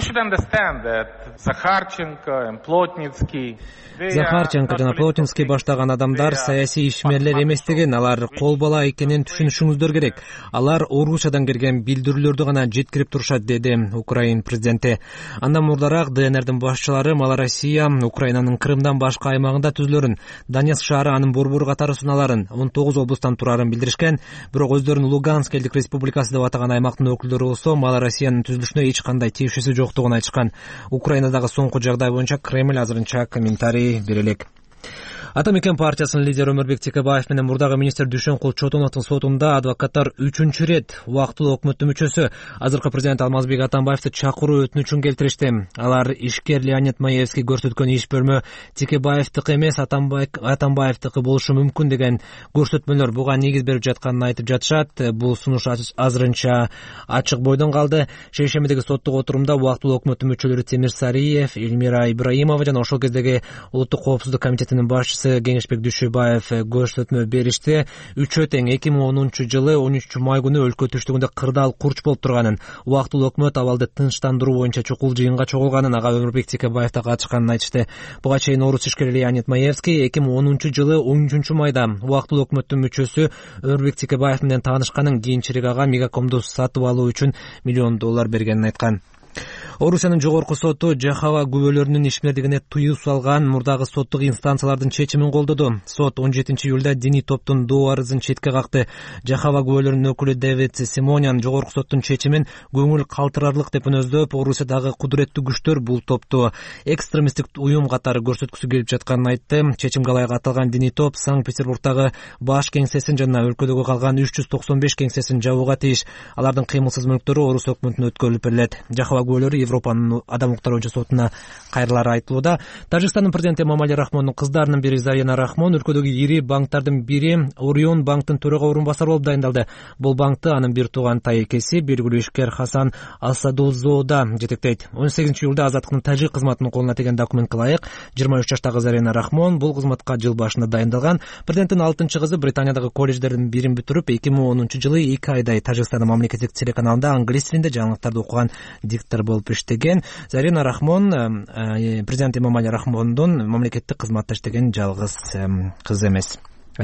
Захарченко жана Плотницкий баштаган адамдар саясий ишмерлер эмес деген, алар кол бала экенин түшүнүшүңүздөр керек. Алар Орусиядан келген билдирүүлөрдү гана жеткирип турушат, деди Украин президенти. Андан мурдараак ДНРдин башчылары Малороссия Украинанын Крымдан башка аймагында түзүлөрүн, Донецк шаары анын борбору катары суналарын, он тогуз облустан турарын билдиришкен. Бирок өздөрүн Луганск элдик республикасы деп атаган аймактын өкүлдөрү болсо Малороссиянын түзүлүшүнө эч кандай тиешеси жоктугун айтышкан. Украинадагы соңку жагдай боюнча Кремль азырынча комментарий бере элек. Ата мекен партиясынын лидери Өмүрбек Текебаев менен мурдагы министр Дүйшөнкул Чотоновдун сотунда адвокаттар үчүнчү ирет убактылуу өкмөттүн мүчөсү азыркы президент Алмазбек Атамбаевди чакыруу өтүнүчүн келтиришти. Алар ишкер Леонид Маевский көрсөткөн иш бөлмө Текебаевдики эмес, Атамбаевдики болушу мүмкүн деген көрсөтмөлөр буга негиз берип жатканын айтып жатышат. Бул сунуш азырынча ачык бойдон калды. Шейшембидеги соттук отурумда убактылуу өкмөттүн мүчөлөрү Темир Сариев, Эльмира Ибраимова жана ошол кездеги улуттук коопсуздук комитетинин башчысы Кеңешбек Дүйшөбаев көрсөтмө беришти. Үчөө тең эки миң онунчу жылы он үчүнчү май күнү өлкө түштүгүндө кырдаал курч болуп турганын, убактылуу өкмөт абалды тынчтандыруу боюнча чукул жыйынга чогулганын, ага Өмүрбек Текебаев да катышканын айтышты. Буга чейин орус ишкери Леонид Маевский эки миң онунчу жылы он үчүнчү майда убактылуу өкмөттүн мүчөсү Өмүрбек Текебаев менен таанышканын, кийинчерээк ага Мегакомду сатып алуу үчүн миллион доллар бергенин айткан. Орусиянын жогорку соту Жахава күбөлөрүнүн ишмердигине тыюу салган мурдагы соттук инстанциялардын чечимин колдоду. Сот он жетинчи июлда диний топтун доо арызын четке какты. Жахава күбөлөрүнүн өкүлү Дэвид Симонян жогорку соттун чечимин көңүл калтырарлык деп өнөздөп, Орусиядагы кудуреттүү күчтөр бул топту экстремисттик уюм катары көрсөткүсү келип жатканын айтты. Чечимге ылайык аталган диний топ Санкт-Петербургдагы баш кеңсесин жана өлкөдөгү калган үч жүз токсон беш кеңсесин жабууга тийиш. Алардын кыймылсыз мүлктөрү Орус өкмөтүнө өткөрүлүп берилет. Жахава күбөлөрү Европанын адам укуктары боюнча сотуна кайрылары айтылууда. Тажикстандын президенти Эмомали Рахмондун кыздарынын бири Зарина Рахмон өлкөдөгү ири банктардын бири Орион банктын төрага орун басары болуп дайындалды. Бул банкты анын бир тууган тайекеси белгилүү ишкер Хасан Асадулзоода жетектейт. он сегизинчи июлда Азаттыктын тажик кызматынын колуна тийген документке ылайык жыйырма үч жаштагы Зарина Рахмон бул кызматка жыл башында дайындалган. Президенттин алтынчы кызы Британиядагы колледждердин бирин бүтүрүп эки миң онунчу жылы эки айдай Тажикстандын мамлекеттик телеканалында англис тилинде жаңылыктарды окуган диктор болуп иштеген. Зарина Рахмон президент Эмомали Рахмондун мамлекеттик кызматта иштеген жалгыз кызы эмес.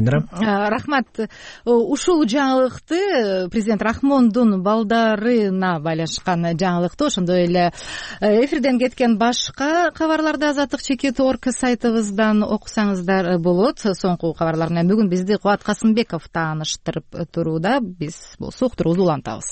Рахмат. Ушул жаңылыкты президент Рахмондун балдарына байланышкан жаңылыкты ошондой эле эфирден кеткен башка кабарларды Азаттык чекит орг сайтыбыздан окусаңыздар болот. Соңку кабарлар менен бүгүн бизди Кубат Касымбеков тааныштырып турууда. Биз болсо уктурубузду улантабыз.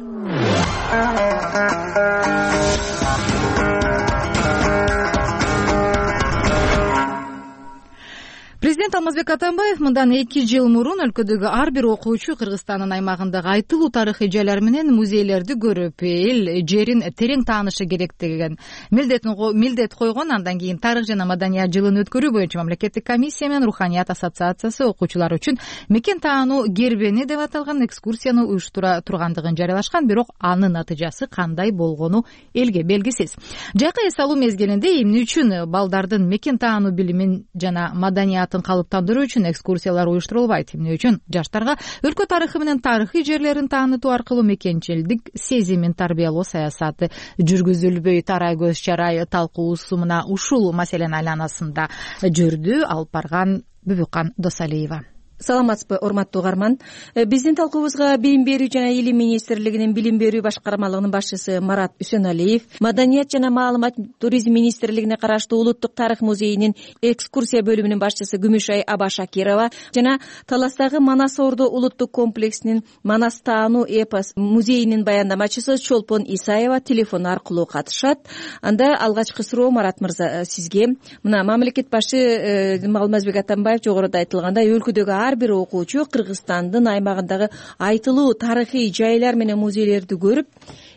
Президент Алмазбек Атамбаев мындан эки жыл мурун өлкөдөгү ар бир окуучу Кыргызстандын аймагындагы айтылуу тарыхый жайлар менен музейлерди көрүп, эл жерин терең таанышы керек деген милдет койгон. Андан кийин тарых жана маданият жылын өткөрүү боюнча мамлекеттик комиссия менен Руханият ассоциациясы окуучулар үчүн мекен таануу гербени деп аталган экскурсияны уюштура тургандыгын жарыялашкан. Бирок анын натыйжасы кандай болгону элге белгисиз. Жайкы эс алуу мезгилинде эмне үчүн балдардын мекен таануу билимин жана маданият калыптандыруу үчүн экскурсиялар уюштурулбайт? Эмне үчүн жаштарга өлкө тарыхы менен тарыхый жерлерин таанытуу аркылуу мекенчилдик сезимин тарбиялоо саясаты жүргүзүлбөйт? Арай көз чарай талкуусу мына ушул маселенин айланасында жүрдү. Алып барган Бүбүкан Досалиева. Саламатсызбы, урматтуу угарман. Биздин талкуубузга Билим берүү жана Илим министрлигинин Билим берүү башкармалыгынын башчысы Марат Үсөналиев, Маданият жана маалымат туризм министрлигине караштуу Улуттук тарых музейинин экскурсия бөлүмүнүн башчысы Күмүшай Абашакирова жана Таластагы Манас Ордо улуттук комплексинин Манас таануу эпос музейинин баяндамачысы Чолпон Исаева телефон аркылуу катышат. Анда алгачкы суроо, Марат мырза, сизге. Мына мамлекет башы Алмазбек Атамбаев жогоруда айтылгандай өлкөдөгү ар бир окуучу Кыргызстандын аймагындагы айтылуу тарыхый жайлар менен музейлерди көрүп,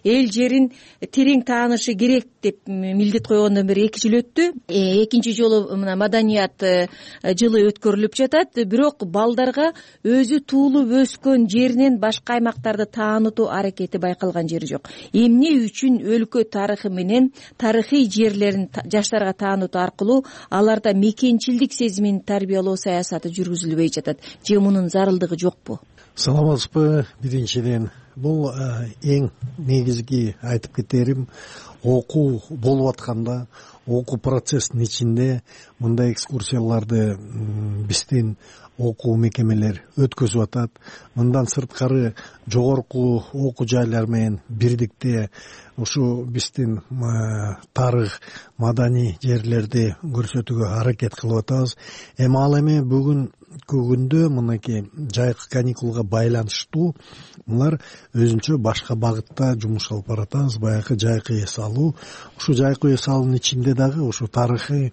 эл жерин терең таанышы керек деп милдет койгондон бери эки жыл өттү. Экинчи жолу мына маданият жылы өткөрүлүп жатат. Бирок балдарга өзү туулуп өскөн жеринен башка аймактарды таанытуу аракети байкалган жери жок. Эмне үчүн өлкө тарыхы менен тарыхый жерлерин жаштарга таанытуу аркылуу аларда мекенчилдик сезимин тарбиялоо саясаты жүргүзүлбөй жатат? Же мунун зарылдыгы жокпу? Саламатсызбы. Биринчиден бул эң негизги айтып кетерим, окуу болуп атканда, окуу процесстин ичинде мындай экскурсияларды биздин окуу мекемелер өткөзүп атат. Мындан сырткары жогорку окуу жайлар менен бирдикте ушу биздин тарых, маданий жерлерди көрсөтүүгө аракет кылып атабыз. Эми ал эми бүгүн күндө мынакей жайкы каникулга байланыштуу булар өзүнчө башка багытта жумуш алып баратабыз. Баягы жайкы эс алуу. Ушу жайкы эс алуунун ичинде дагы ушу тарыхый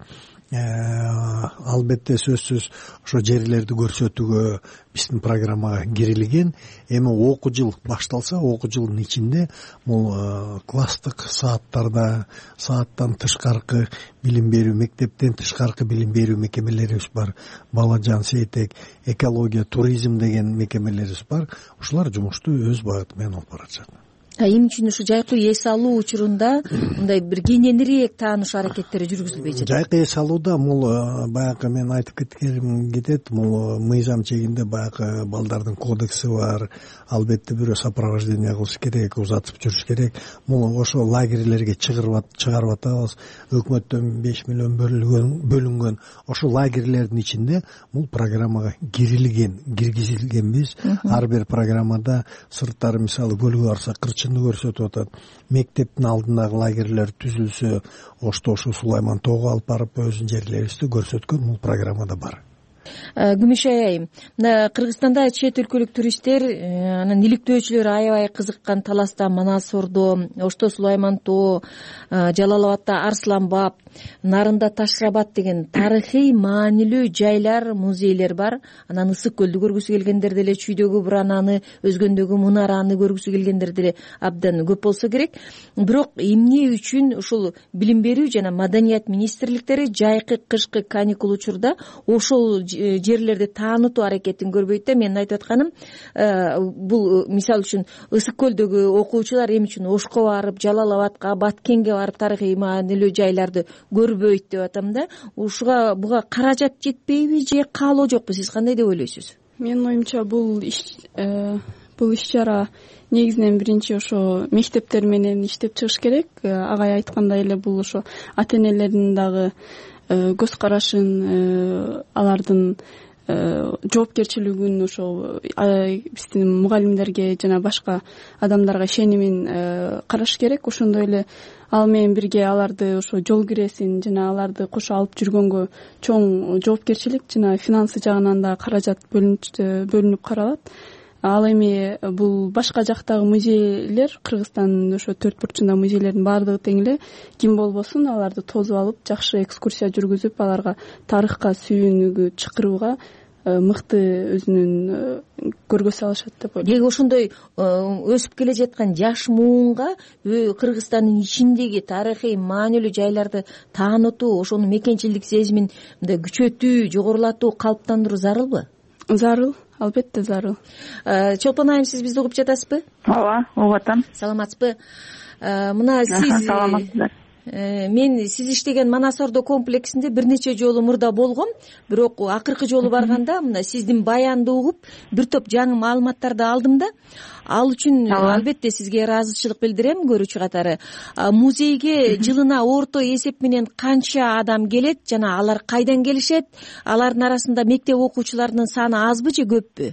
албетте сөзсүз ошо жерлерди көрсөтүүгө биздин программага кирилген. Эми окуу жыл башталса, окуу жылдын ичинде бул класстык сааттарда, сааттан тышкаркы билим берүү, мектептен тышкаркы билим берүү мекемелерибиз бар. Бала жан сейтек, экология, туризм деген мекемелерибиз бар. Ушулар жумушту өз багыты менен алып баратышат. Эмне үчүн ушу жайкы эс алуу учурунда мындай бир кененирээк таанышуу аракеттери жүргүзүлбөй жатат? Жайкы эс алууда бул баягы мен айтып кеткеним кетет. Бул мыйзам чегинде баягы балдардын кодекси бар. Албетте бирөө сопровождение кылыш керек, узатып жүрүш керек. Бул ошо лагерлерге чыгарып атабыз. Өкмөттөн беш миллион бөлүнгөн ошо лагерлердин ичинде бул программага кирилген, киргизилгенбиз. Ар бир программада сырттары мисалы көлгө барсак көрсөтүп атат. Мектептин алдындагы лагерлер түзүлсө, ошто ушу Сулайман тоого алып барып өзүнүн жерлерибизди көрсөткөн бул программада бар. Күмүшай айым, мына Кыргызстанда чет өлкөлүк туристтер, анан иликтөөчүлөр аябай кызыккан Таласта Манас Ордо, Ошто Сулайман тоо, Жалал абадда Арсланбаб, Нарында Ташрабат деген тарыхый маанилүү жайлар, музейлер бар. Анан Ысык көлдү көргүсү келгендер деле, Чүйдөгү Бурананы, Өзгөндөгү Мунараны көргүсү келгендер деле абдан көп болсо керек. Бирок эмне үчүн ушул билим берүү жана маданият министрликтери жайкы кышкы каникул учурда ошол жерлерди таанытуу аракетин көрбөйт да? Менин айтып атканым, бул мисалы үчүн Ысык көлдөгү окуучулар эмне үчүн Ошко барып, Жалал абадка, Баткенге барып тарыхый маанилүү жайларды көрбөйт деп атам да. Ушуга буга каражат жетпейби же каалоо жокпу? Сиз кандай деп ойлойсуз? Менин оюмча бул иш бул иш-чара негизинен биринчи ошо мектептер менен иштеп чыгыш керек. Агай айткандай эле бул ошо ата энелердин дагы көз карашын, алардын жоопкерчилигин, ошо биздин мугалимдерге жана башка адамдарга ишенимин караш керек. Ошондой эле ал менен бирге аларды ошо жол киресин жана аларды кошо алып жүргөнгө чоң жоопкерчилик жана финансы жагынан да каражат бөлүнүп каралат. Ал эми бул башка жактагы музейлер, Кыргызстандын ошо төрт бурчундагы музейлердин баардыгы тең эле, ким болбосун аларды тосуп алып, жакшы экскурсия жүргүзүп, аларга тарыхка сүйүүнүгү чакырууга мыкты өзүнүн көргөзө алышат деп ойлойм. Деги ошондой өсүп келе жаткан жаш муунга Кыргызстандын ичиндеги тарыхый маанилүү жайларды таанытуу, ошонун мекенчилдик сезимин мындай күчөтүү, жогорулатуу, калыптандыруу зарылбы? Зарыл, албетте зарыл. Чолпон айым, сиз бизди угуп жатасызбы? Ооба, угуп атам. Саламатсызбы? Мына сиз саламатсыздар. Мен сиз иштеген Манас Ордо комплексинде бир нече жолу мурда болгом, бирок акыркы жолу барганда мына сиздин баянды угуп, бир топ жаңы маалыматтарды алдым да. Ал үчүн албетте сизге ыраазычылык билдирем көрүүчү катары. Музейге жылына орто эсеп менен канча адам келет жана алар кайдан келишет? Алардын арасында мектеп окуучуларынын саны азбы же көппү?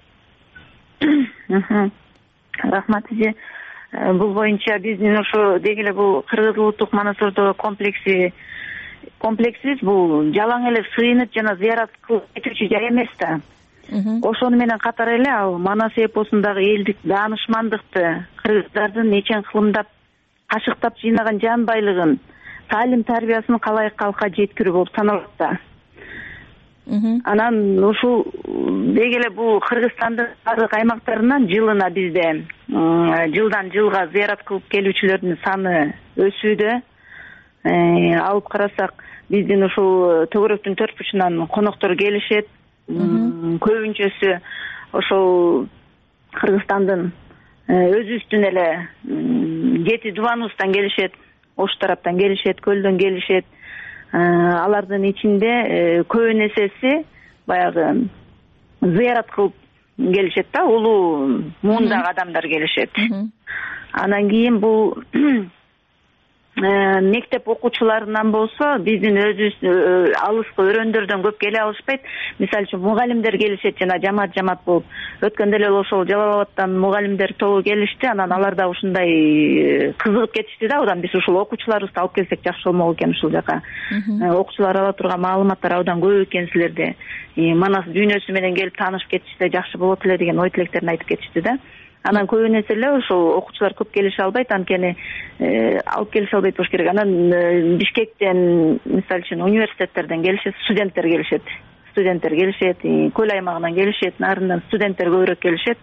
Рахмат эже. Бул боюнча биздин ошо деги эле бул Кыргыз улуттук Манас Ордо комплекси комплексибиз бул жалаң эле сыйынып жана зыярат кылып кетүүчү жай эмес да. Ошону менен катар эле ал Манас эпосундагы элдик даанышмандыкты, кыргыздардын эчен кылымдап, кашыктап жыйнаган жан байлыгын, таалим тарбиясын калайык калкка жеткирүү болуп саналат да. Анан ушул деги эле бул Кыргызстандын бардык аймактарынан жылына бизде жылдан жылга зыярат кылып келүүчүлөрдүн саны өсүүдө. Алып карасак, биздин ушул төгөрөктүн төрт бурчунан коноктор келишет. Көбүнчөсү ошол Кыргызстандын өзүбүздүн эле Жети Дубаныбыздан келишет, Ош тараптан келишет, Көлдөн келишет. Алардын ичинде көбүн эсеси баягы зыярат кылып келишет да, улуу муундагы адамдар келишет. Анан кийин бул мектеп окуучуларынан болсо биздин өзүбүз алыскы өрөөндөрдөн көп келе алышпайт. Мисалы үчүн мугалимдер келишет, жана жамаат жамаат болуп. Өткөндө эле ошол Жалал Абадтан мугалимдер тобу келишти, анан алар да ушундай кызыгып кетишти да, одан биз ушул окуучуларыбызды алып келсек жакшы болмок экен ушул жака. Окуучулар ала турган маалыматтар абдан көп экен силерде. Манас дүйнөсү менен келип таанышып кетишсе жакшы болот эле деген ой тилектерин айтып кетишти да. Анан көбүн эсе эле ошол окуучулар көп келише албайт, анткени алып келише албайт болуш керек. Анан Бишкектен, мисалы үчүн университеттерден келишет, студенттер келишет. Студенттер келишет, Көл аймагынан келишет, нарындан студенттер көбүрөөк келишет.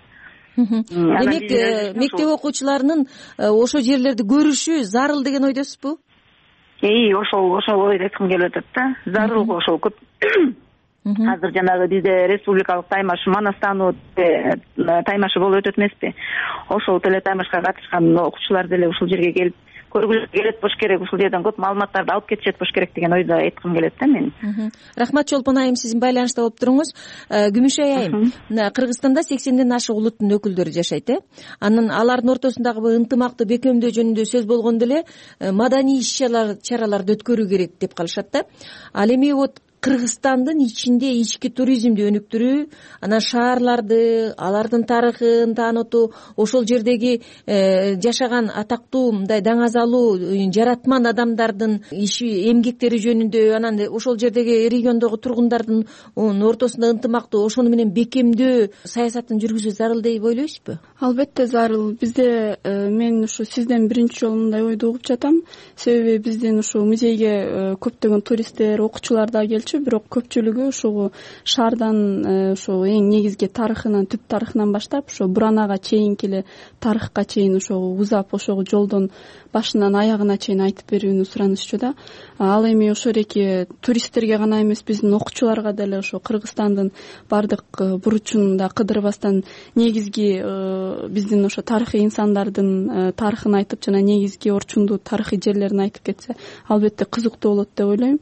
Демек, мектеп окуучуларынын ошол жерлерди көрүшү зарыл деген ойдосузбу? Эй, ошол ошол ойду айткым келип атат да. Зарыл ошол көп. Азыр жанагы бизде республикалык таймаш Манас таануу таймашы болуп өтөт эмеспи? Ошол теле таймашка катышкан окуучулар деле ушул жерге келип көргүлө келет болуш керек, ушул жерден көп маалыматтарды алып кетишет болуш керек деген ойду айткым келет да мен. Рахмат Чолпон айым, сиздин байланышта болуп туруңуз. Күмүшай айым, Кыргызстанда сексенден ашык улуттун өкүлдөрү жашайт, э? Анын алардын ортосундагы ынтымакты бекемдөө жөнүндө сөз болгондо эле маданий иш-чараларды өткөрүү керек деп калышат да. Ал эми вот Кыргызстандын ичинде ички туризмди өнүктүрүү, анан шаарларды, алардын тарыхын таанытуу, ошол жердеги жашаган атактуу мындай даңазалуу жаратман адамдардын иши эмгектери жөнүндө, анан ошол жердеги региондогу тургундардын ортосунда ынтымактуу, ошону менен бекемдөө саясатын жүргүзүү зарыл деп ойлойсузбу? Албетте зарыл. Бизде мен ушу сизден биринчи жолу мындай ойду угуп жатам. Себеби биздин ушу музейге көптөгөн туристтер, окуучулар да келчү, бирок көпчүлүгү ушул шаардан ошо эң негизги тарыхынан, түп тарыхынан баштап ошо Буранага чейинки эле тарыхка чейин ошо узап, ошол жолдон башынан аягына чейин айтып берүүнү суранышчу да. Ал эми ошол эки туристтерге гана эмес, биздин окуучуларга деле ошо Кыргызстандын бардык бурчун да кыдырбастан негизги биздин ошо тарыхый инсандардын тарыхын айтып, жана негизги орчундуу тарыхый жерлерин айтып кетсе, албетте кызыктуу болот деп ойлойм.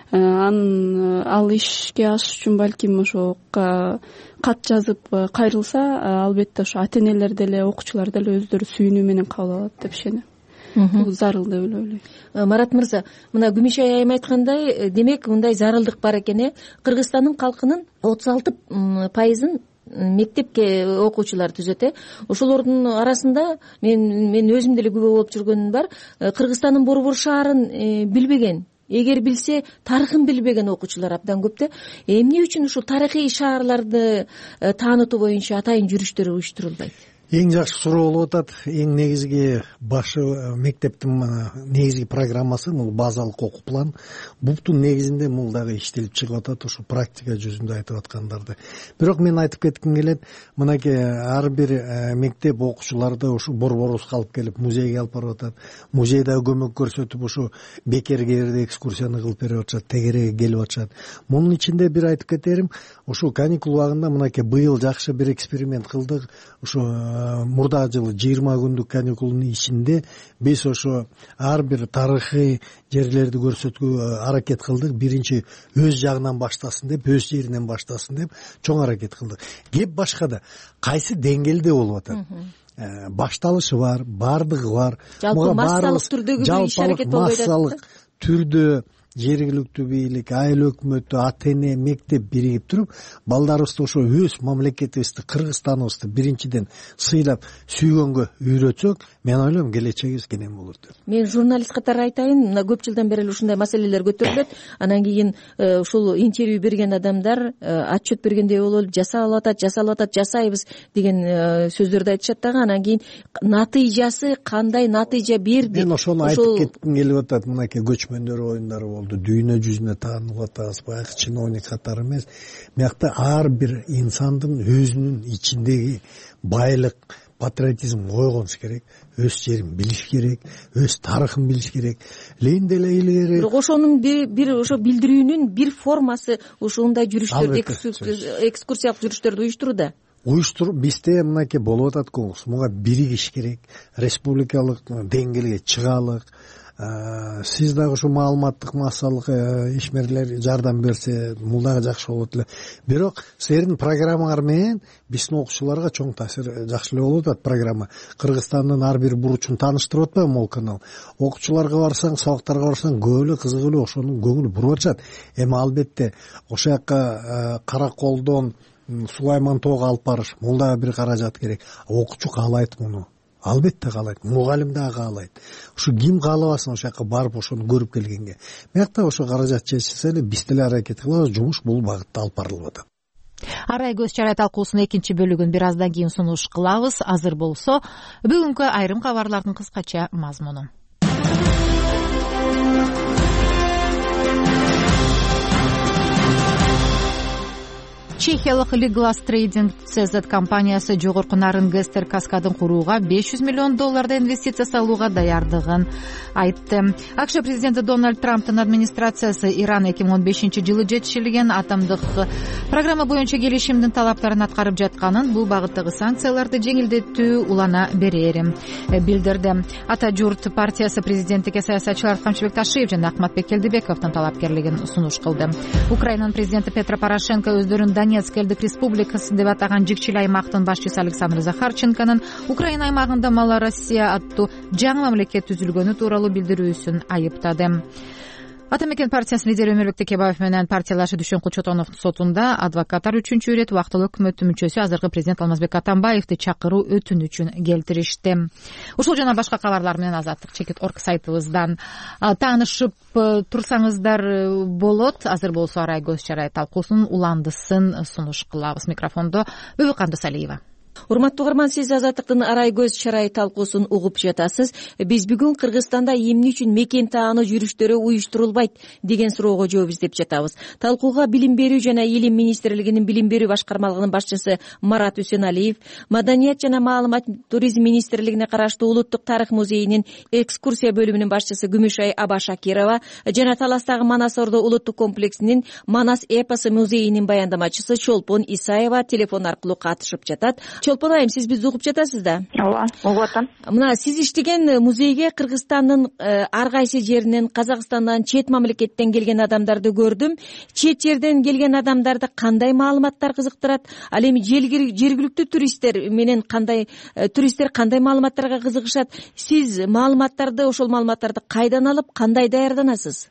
Анын ал ишке ашыш үчүн балким ошо кат жазып кайрылса, албетте ошо ата-энелер деле, окуучулар деле өздөрү сүйүнүү менен кабыл алат деп ишенем. Бул зарыл деп ойлойм. Марат мырза, мына Күмүшай айым айткандай, демек мындай зарылдык бар экен, э? Кыргызстандын калкынын отуз алты пайызын мектепке окуучулар түзөт, э? Ошолордун арасында мен мен өзүм деле күбө болуп жүргөнүм бар. Кыргызстандын Борбор шаарын билбеген, эгер билсе тарыхын билбеген окуучулар абдан көп, да. Эмне үчүн ушул тарыхый шаарларды таанытуу боюнча атайын жүрүштөр уюштурулбайт? Эң жакшы суроо болуп атат. Эң негизги башы мектептин негизги программасы бул базалык окуу план. Буптун негизинде бул дагы иштелип чыгып атат, ушу практика жүзүндө айтып аткандарды. Бирок мен айтып кетким келет, мынакей ар бир мектеп окуучуларды ушу борборубузга алып келип музейге алып барып атат. Музейде көмөк көрсөтүп ушу бекергерде экскурсияны кылып берип атышат, тегереге келип атышат. Мунун ичинде бир айтып кетерим, ушу каникул убагында мынакей быйыл жакшы бир эксперимент кылдык. Ушу мурдагы жылы жыйырма күндүк каникулдун ичинде биз ошо ар бир тарыхый жерлерди көрсөтүүгө аракет кылдык. Биринчи өз жагынан баштасын деп, өз жеринен баштасын деп чоң аракет кылдык. Кеп башкада кайсы деңгээлде болуп атат? Башталышы бар, бардыгы бар. Жалпы массалык түрдөгү иш аракет болбой атат. Массалык түрдө жергиликтүү бийлик, айыл өкмөтү, ата-эне, мектеп биригип туруп, балдарыбызды ошо өз мамлекетибизди, Кыргызстаныбызды биринчиден сыйлап, сүйгөнгө үйрөтсөк, мен ойлойм келечегибиз кенен болот деп. Мен журналист катары айтайын, мына көп жылдан бери эле ушундай маселелер көтөрүлөт. Анан кийин ушул интервью берген адамдар отчет бергендей болуп, жасалып атат, жасалып атат, жасайбыз деген сөздөрдү айтышат дагы. Анан кийин натыйжасы кандай натыйжа берди? Мен ошону айтып кетким келип атат. Мынакей көчмөндөр оюндары болду, дүйнө жүзүнө таанылып атабыз, баягы чиновник катары эмес. Биякта ар бир инсандын өзүнүн ичиндеги байлык, патриотизм койгонуш керек, өз жерин билиш керек, өз тарыхын билиш керек. Ленин деле илгери бирок ошонун бир ошо билдирүүнүн бир формасы ушундай жүрүштөрдү, экскурсиялык жүрүштөрдү уюштурууда. Уюштуруп бизде мынакей болуп атат конкурс. Муга биригиш керек, республикалык деңгээлге чыгалык. Сиз дагы ушу маалыматтык массалык ишмерлер жардам берсе, бул дагы жакшы болот эле. Бирок силердин программаңар менен биздин окуучуларга чоң таасир жакшы эле болуп атат программа. Кыргызстандын ар бир бурчун тааныштырып атпайбы могул канал? Окуучуларга барсаң, сабактарга барсаң, көп эле кызыгып эле ошонун көңүлү буруп атышат. Эми албетте ошол жака Караколдон Сулайман тоого алып барыш, бул дагы бир каражат керек. Окуучу каалайт муну. Албетте каалайт, мугалим дагы каалайт. Ушу ким каалабасын ошол жака барып ошону көрүп келгенге. Биякта ошо каражат чечилсе эле биз деле аракет кылабыз, жумуш бул багытта алып барылып атат. Арай көз чарай талкуусунун экинчи бөлүгүн бир аздан кийин сунуш кылабыз. Азыр болсо бүгүнкү айрым кабарлардын кыскача мазмуну. Чехиялык Legal Trading си зет компаниясы жогорку нарын Гестер каскадын курууга беш жүз миллион долларда инвестиция салууга даярдыгын айтты. АКШ президенти Дональд Трамптын администрациясы Иран эки миң он бешинчи жылы жетишилген атомдук программа боюнча келишимдин талаптарын аткарып жатканын, бул багыттагы санкцияларды жеңилдетүү улана берерин билдирди. Ата журт партиясы президенттикке саясатчылар Камчыбек Ташиев жана Акматбек Келдибековдун талапкерлигин сунуш кылды. Украинанын президенти Петро Порошенко өздөрүн Донецк элдик республикасы деп атаган жикчил аймактын башчысы Александр Захарченконун Украина аймагында Малороссия аттуу жаңы мамлекет түзүлгөнү тууралуу билдирүүсүн айыптады. Ата мекен партиясынын лидери Өмүрбек Текебаев менен партиялашы Дүшөн Кучотоновдун сотунда адвокаттар үчүнчү ирет убактылуу өкмөттүн мүчөсү азыркы президент Алмазбек Атамбаевди чакыруу өтүнүчүн келтиришти. Ушул жана башка кабарлар менен азаттык чекит точка орг сайтыбыздан таанышып турсаңыздар болот. Азыр болсо Арай көз чарай талкуусунун уландысын сунуш кылабыз. Микрофондо Бүбүк Кандысалиева. Урматтуу угарман, сиз Азаттыктын Арай көз чарай талкуусун угуп жатасыз. Биз бүгүн Кыргызстанда эмне үчүн мекен таануу жүрүштөрү уюштурулбайт деген суроого жооп издеп жатабыз. Талкууга Билим берүү жана Илим министрлигинин Билим берүү башкармалыгынын башчысы Марат Үсөналиев, Маданият жана маалымат туризм министрлигине караштуу Улуттук тарых музейинин экскурсия бөлүмүнүн башчысы Күмүшай Абашакирова жана Таластагы Манас Ордо улуттук комплексинин Манас эпосу музейинин баяндамачысы Чолпон Исаева телефон аркылуу катышып жатат. Чолпон айым, сиз бизди угуп жатасыз да? Ооба, угуп атам. Мына сиз иштеген музейге Кыргызстандын ар кайсы жеринен, Казакстандан, чет мамлекеттен келген адамдарды көрдүм. Чет жерден келген адамдарды кандай маалыматтар кызыктырат? Ал эми жергиликтүү туристтер менен кандай туристтер кандай маалыматтарга кызыгышат? Сиз маалыматтарды, ошол маалыматтарды кайдан алып, кандай даярданасыз?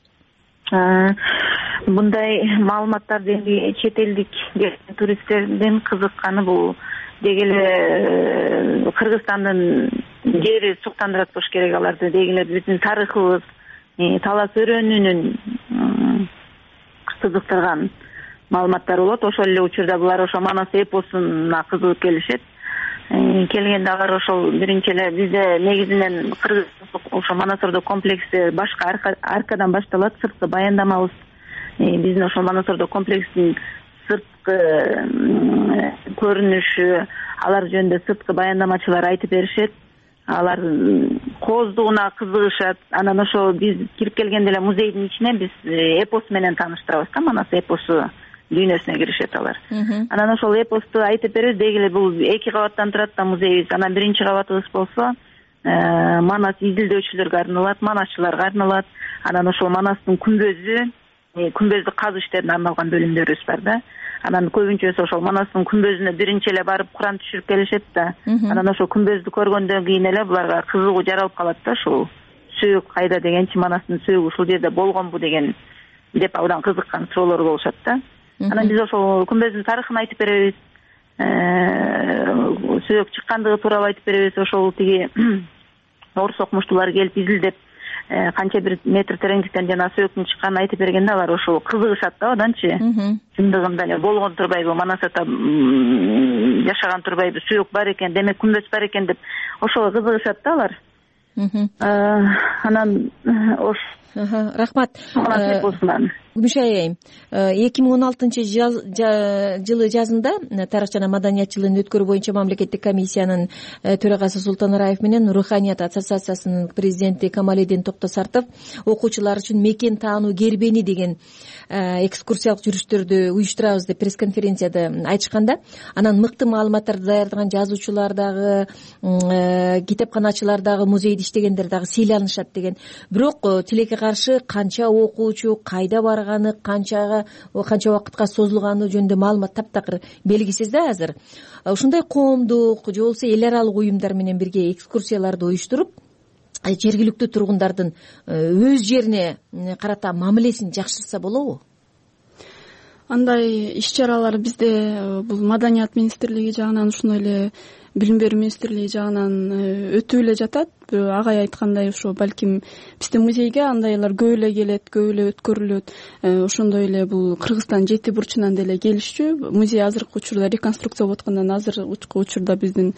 Мындай маалыматтарды эми чет элдик туристтердин кызыкканы бул деги эле Кыргызстандын жери суктандырат болуш керек аларды. Деги эле биздин тарыхыбыз, талас өрөөнүнүн кызыктырган маалыматтар болот. Ошол эле учурда булар ошо Манас эпосуна кызыгып келишет. Келгенде алар ошол биринчи эле бизде негизинен Кыргыз ошо Манас Ордо комплекси башка аркадан башталат. Сырткы баяндамабыз биздин ошол Манас Ордо комплексинин сырткы көрүнүшү, алар жөнүндө сырткы баяндамачылар айтып беришет. Алар кооздугуна кызыгышат. Анан ошо биз кирип келгенде эле музейдин ичине биз эпос менен тааныштырабыз да, Манас эпосу дүйнөсүнө киришет алар. Анан ошол эпосту айтып беребиз. Деги эле бул эки кабаттан турат да музейибиз. Анан биринчи кабатыбыз болсо Манас изилдөөчүлөргө арналат, манасчыларга арналат. Анан ошол Манастын күмбөзү, күмбөздү казуу иштерине арналган бөлүмдөрүбүз бар да. Анан көбүнчөсү ошол Манастын күмбөзүнө биринчи эле барып Куран түшүрүп келишет да. Анан ошол күмбөздү көргөндөн кийин эле буларга кызыгуу жаралып калат да, ушул сөөк кайда дегенчи, Манастын сөөгү ушул жерде болгонбу деген деп абдан кызыккан суроолор болушат да. Анан биз ошол күмбөздүн тарыхын айтып беребиз. Сөөк чыккандыгы тууралуу айтып беребиз. Ошол тиги орус окумуштуулар келип изилдеп канча бир метр тереңдиктен жана сөөктүн чыкканын айтып бергенде алар ошол кызыгышат да оданчы. Чындыгында эле болгон турбайбы, Манас ата жашаган турбайбы, сөөк бар экен, демек күмбөз бар экен деп ошого кызыгышат да алар. анан рахмат күмүш айайым. эки миң он алтынчы жылы жазында тарых жана маданият жылын өткөрүү боюнча мамлекеттик комиссиянын төрагасы Султан Араев менен Руханият ассоциациясынын президенти Камалидин Токтосартов окуучулар үчүн мекен таануу кербени деген экскурсиялык жүрүштөрдү уюштурабыз деп пресс-конференцияда айтышканда, анан мыкты маалыматтарды даярдаган жазуучулар дагы, китепканачылар дагы, музейде иштегендер дагы сыйланышат деген. Бирок тилекке каршы канча окуучу, кайда барганы, канчага канча убакытка созулганы жөнүндө маалымат таптакыр белгисиз да азыр. Ушундай коомдук же болбосо эл аралык уюмдар менен бирге экскурсияларды уюштуруп, жергиликтүү тургундардын өз жерине карата мамилесин жакшыртса болобу? Андай иш-чаралар бизде бул Маданият министрлиги жагынан, ушуной эле Билим берүү министрлиги жагынан өтүп эле жатат. Агай айткандай, ошо балким бизде музейге андайлар көп эле келет, көп эле өткөрүлөт. Ошондой эле бул Кыргызстан жети бурчунан деле келишчү. Музей азыркы учурда реконструкция болуп аткандан азыркы учурда биздин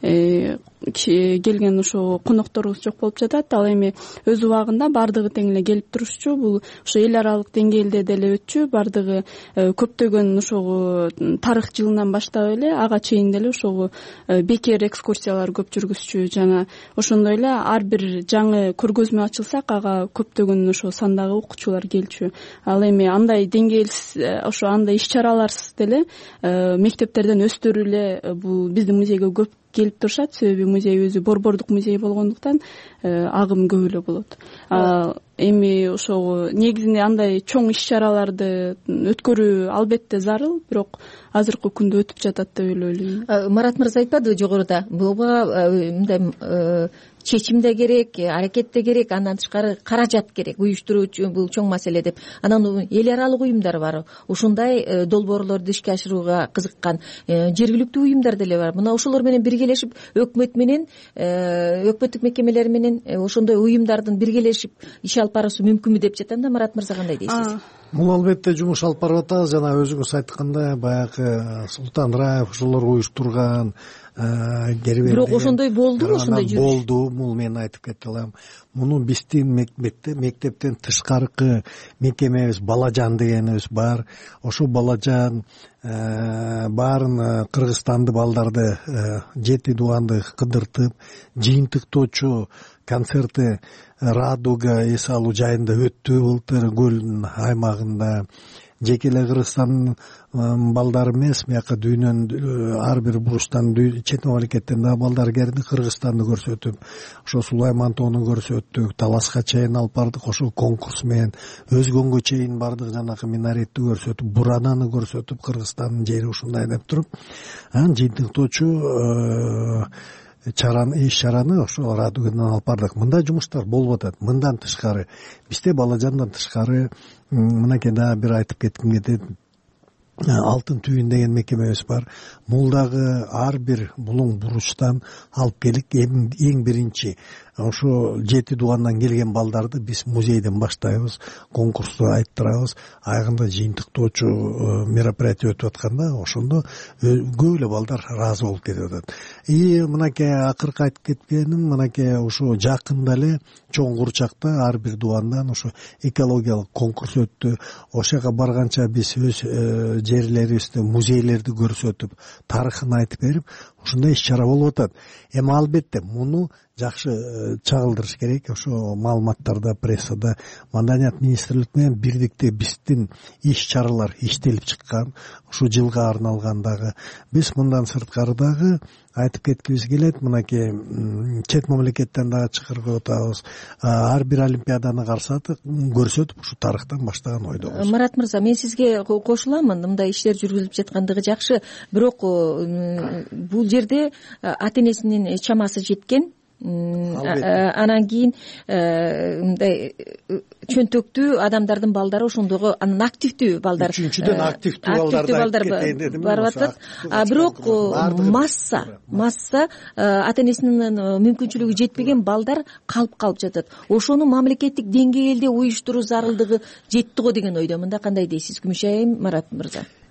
келген ошо конокторубуз жок болуп жатат. Ал эми өз убагында бардыгы тең эле келип турушчу. Бул ошо эл аралык деңгээлде деле өтчү. Бардыгы көптөгөн ошого тарых жылынан баштап эле ага чейин деле ошого бекер экскурсиялар көп жүргүзчү. Жана ошондой эле ар бир жаңы көргөзмө ачылсак, ага көптөгөн ошо сандагы окуучулар келчү. Ал эми андай деңгээлsiz, ошо андай иш-чараларсыз деле мектептерден өстөр эле бул биздин музейге көп келип турушат. Себеби музей өзү борбордук музей болгондуктан агым көп эле болот. Эми ошо негизинде андай чоң иш-чараларды өткөрүү албетте зарыл, бирок азыркы күндө өтүп жатат деп эле ойлойм. Марат мырза айтпадыбы жогоруда, буга мындай чечим да керек, аракет да керек, андан тышкары каражат керек, уюштуруу үчүн бул чоң маселе деп. Анан эл аралык уюмдар бар. Ушундай долбоорлорду ишке ашырууга кызыккан жергиликтүү уюмдар деле бар. Мына ошолор менен биргелешип, өкмөт менен, өкмөттүк мекемелер менен ошондой уюмдардын биргелешип иш алып баруусу мүмкүнбү деп жатам да. Марат мырза, кандай дейсиз? Бул албетте жумуш алып барып атабыз. Жана өзүңүз айткандай, баягы Султан Раев ошолор уюштурган кербен. Бирок ошондой болдубу, ошондой жүрүш? Болду, бул мен айтып кете алам. Муну биздин мектептен тышкаркы мекемебиз Балажан дегенибиз бар. Ошо Балажан баарын кыргызстанды балдарды, жети дубанды кыдыртып, жыйынтыктоочу концерти Радуга эс алуу жайында өттү былтыр көл аймагында. Жеке эле Кыргызстандын балдары эмес, мияка дүйнөнүн ар бир бурчтан, чет мамлекеттен да балдар келди. Кыргызстанды көрсөтүп, ошо Сулайман тоону көрсөттүк, Таласка чейин алып бардык. Ошо конкурс менен Өзгөнгө чейин бардык, жанагы минаретти көрсөтүп, Бурананы көрсөтүп, Кыргызстандын жери ушундай деп туруп, анан жыйынтыктоочу чараны, иш-чараны ошо Радугадан алып бардык. Мындай жумуштар болуп атат. Мындан тышкары, бизде Балажандан тышкары мынакей дагы бир айтып кетким кетет. Алтын түйүн деген мекемебиз бар. Бул дагы ар бир булуң буручтан алып келип, эң биринчи ошо жети дубандан келген балдарды биз музейден баштайбыз, конкурсту айттырабыз. Айгында жыйынтыктоочу мероприятие өтүп атканда, ошондо көп эле балдар ыраазы болуп кетип атат. И мынакей акыркы айтып кеткеним, мынакей ошо жакында эле чоң курчакта ар бир дубандан ошо экологиялык конкурс өттү. Ошого барганча биз өз жерлерибизди, музейлерди көрсөтүп, тарыхын айтып берип, ушундай иш-чара болуп атат. Эми албетте муну жакшы чагылдырыш керек. Ошо маалыматтарда, прессада Маданият министрлик менен бирдикте биздин иш-чаралар иштелип чыккан. Ушу жылга арналгандагы биз мындан сырткары дагы айтып кеткибиз келет. Мынакей чет мамлекеттен дагы чакырып атабыз. Ар бир олимпиаданы карсатып, көрсөтүп, ушу тарыхтан баштаган ойдобуз. Марат мырза, мен сизге кошуламын. Мындай иштер жүргүзүлүп жаткандыгы жакшы. Бирок бул жерде ата-энесинин чамасы жеткен. Анан кийин мындай чөнтөктүү адамдардын балдары, ошондогу анан активдүү балдар. Үчүнчүдөн активдүү балдар барып атат. Бирок масса, масса ата-энесинин мүмкүнчүлүгү жетпеген балдар калып калып жатат. Ошону мамлекеттик деңгээлде уюштуруу зарылдыгы жетти го деген ойдомун да. Кандай дейсиз, Күмүш айым, Марат мырза?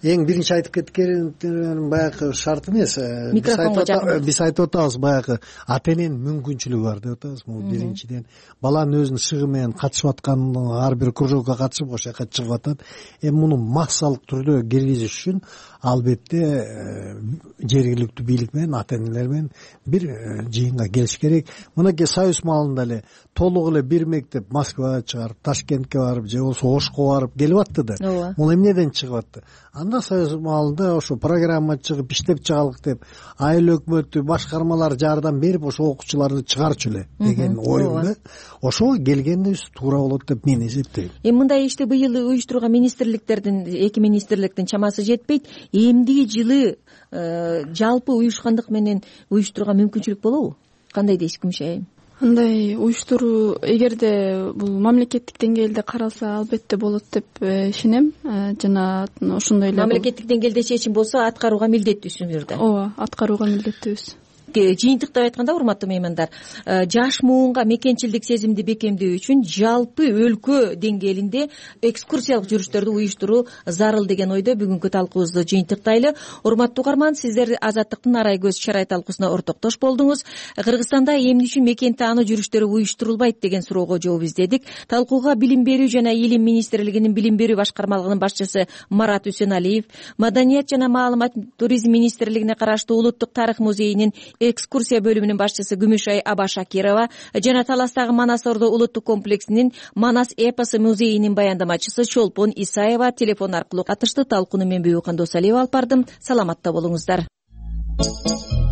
эң биринчи айтып кеткеним баягы шарт эмес. Микрофонго жакын. Биз айтып атабыз баягы ата эненин мүмкүнчүлүгү бар деп атабыз. Бул биринчиден баланын өзүнүн шыгы менен катышып аткан, ар бир кружокко катышып ошол жака чыгып атат. Эми муну массалык түрдө киргизиш үчүн албетте жергиликтүү бийлик менен ата энелер менен бир жыйынга келиш керек. Мынакей союз маалында эле толук эле бир мектеп Москвага чыгарып, Ташкентке барып, же болбосо Ошко барып келип атты да. Бул эмнеден чыгып атты? Анда союз маалында ошо программа чыгып иштеп чыгалык деп айыл өкмөтү, башкармалар жардам берип ошо окуучуларды чыгарчу эле деген оюм да. Ошого келгенибиз туура болот деп мен эсептейм. Эми мындай ишти быйыл уюштурган министрликтердин, эки министрликтин чамасы жетпейт. Эмдиги жылы жалпы уюшкандык менен уюштурууга мүмкүнчүлүк болобу? Кандай дейсиз Күмүшайым? Андай уюштуруу эгерде бул мамлекеттик деңгээлде каралса албетте болот деп ишенем. Жана ошондой эле мамлекеттик деңгээлде чечим болсо аткарууга милдеттүүсүңүз да. Ооба, аткарууга милдеттүүбүз. Жыйынтыктап айтканда, урматтуу меймандар, жаш муунга мекенчилдик сезимди бекемдөө үчүн жалпы өлкө деңгээлинде экскурсиялык жүрүштөрдү уюштуруу зарыл деген ойдо бүгүнкү талкуубузду жыйынтыктайлы. Урматтуу угарман, сиздер Азаттыктын Арай көз чарай талкуусуна ортоктош болдуңуз. Кыргызстанда эмне үчүн мекен таануу жүрүштөрү уюштурулбайт деген суроого жооп издедик. Талкууга Билим берүү жана Илим министрлигинин Билим берүү башкармалыгынын башчысы Марат Үсөналиев, Маданият жана маалымат туризм министрлигине караштуу Улуттук тарых музейинин экскурсия бөлүмүнүн башчысы Күмүшай Абашакирова жана Таластагы Манас Ордо улуттук комплексинин Манас эпосу музейинин баяндамачысы Чолпон Исаева телефон аркылуу катышты. Талкууну мен Бүбүкан Досалиева алып бардым. Саламатта болуңуздар.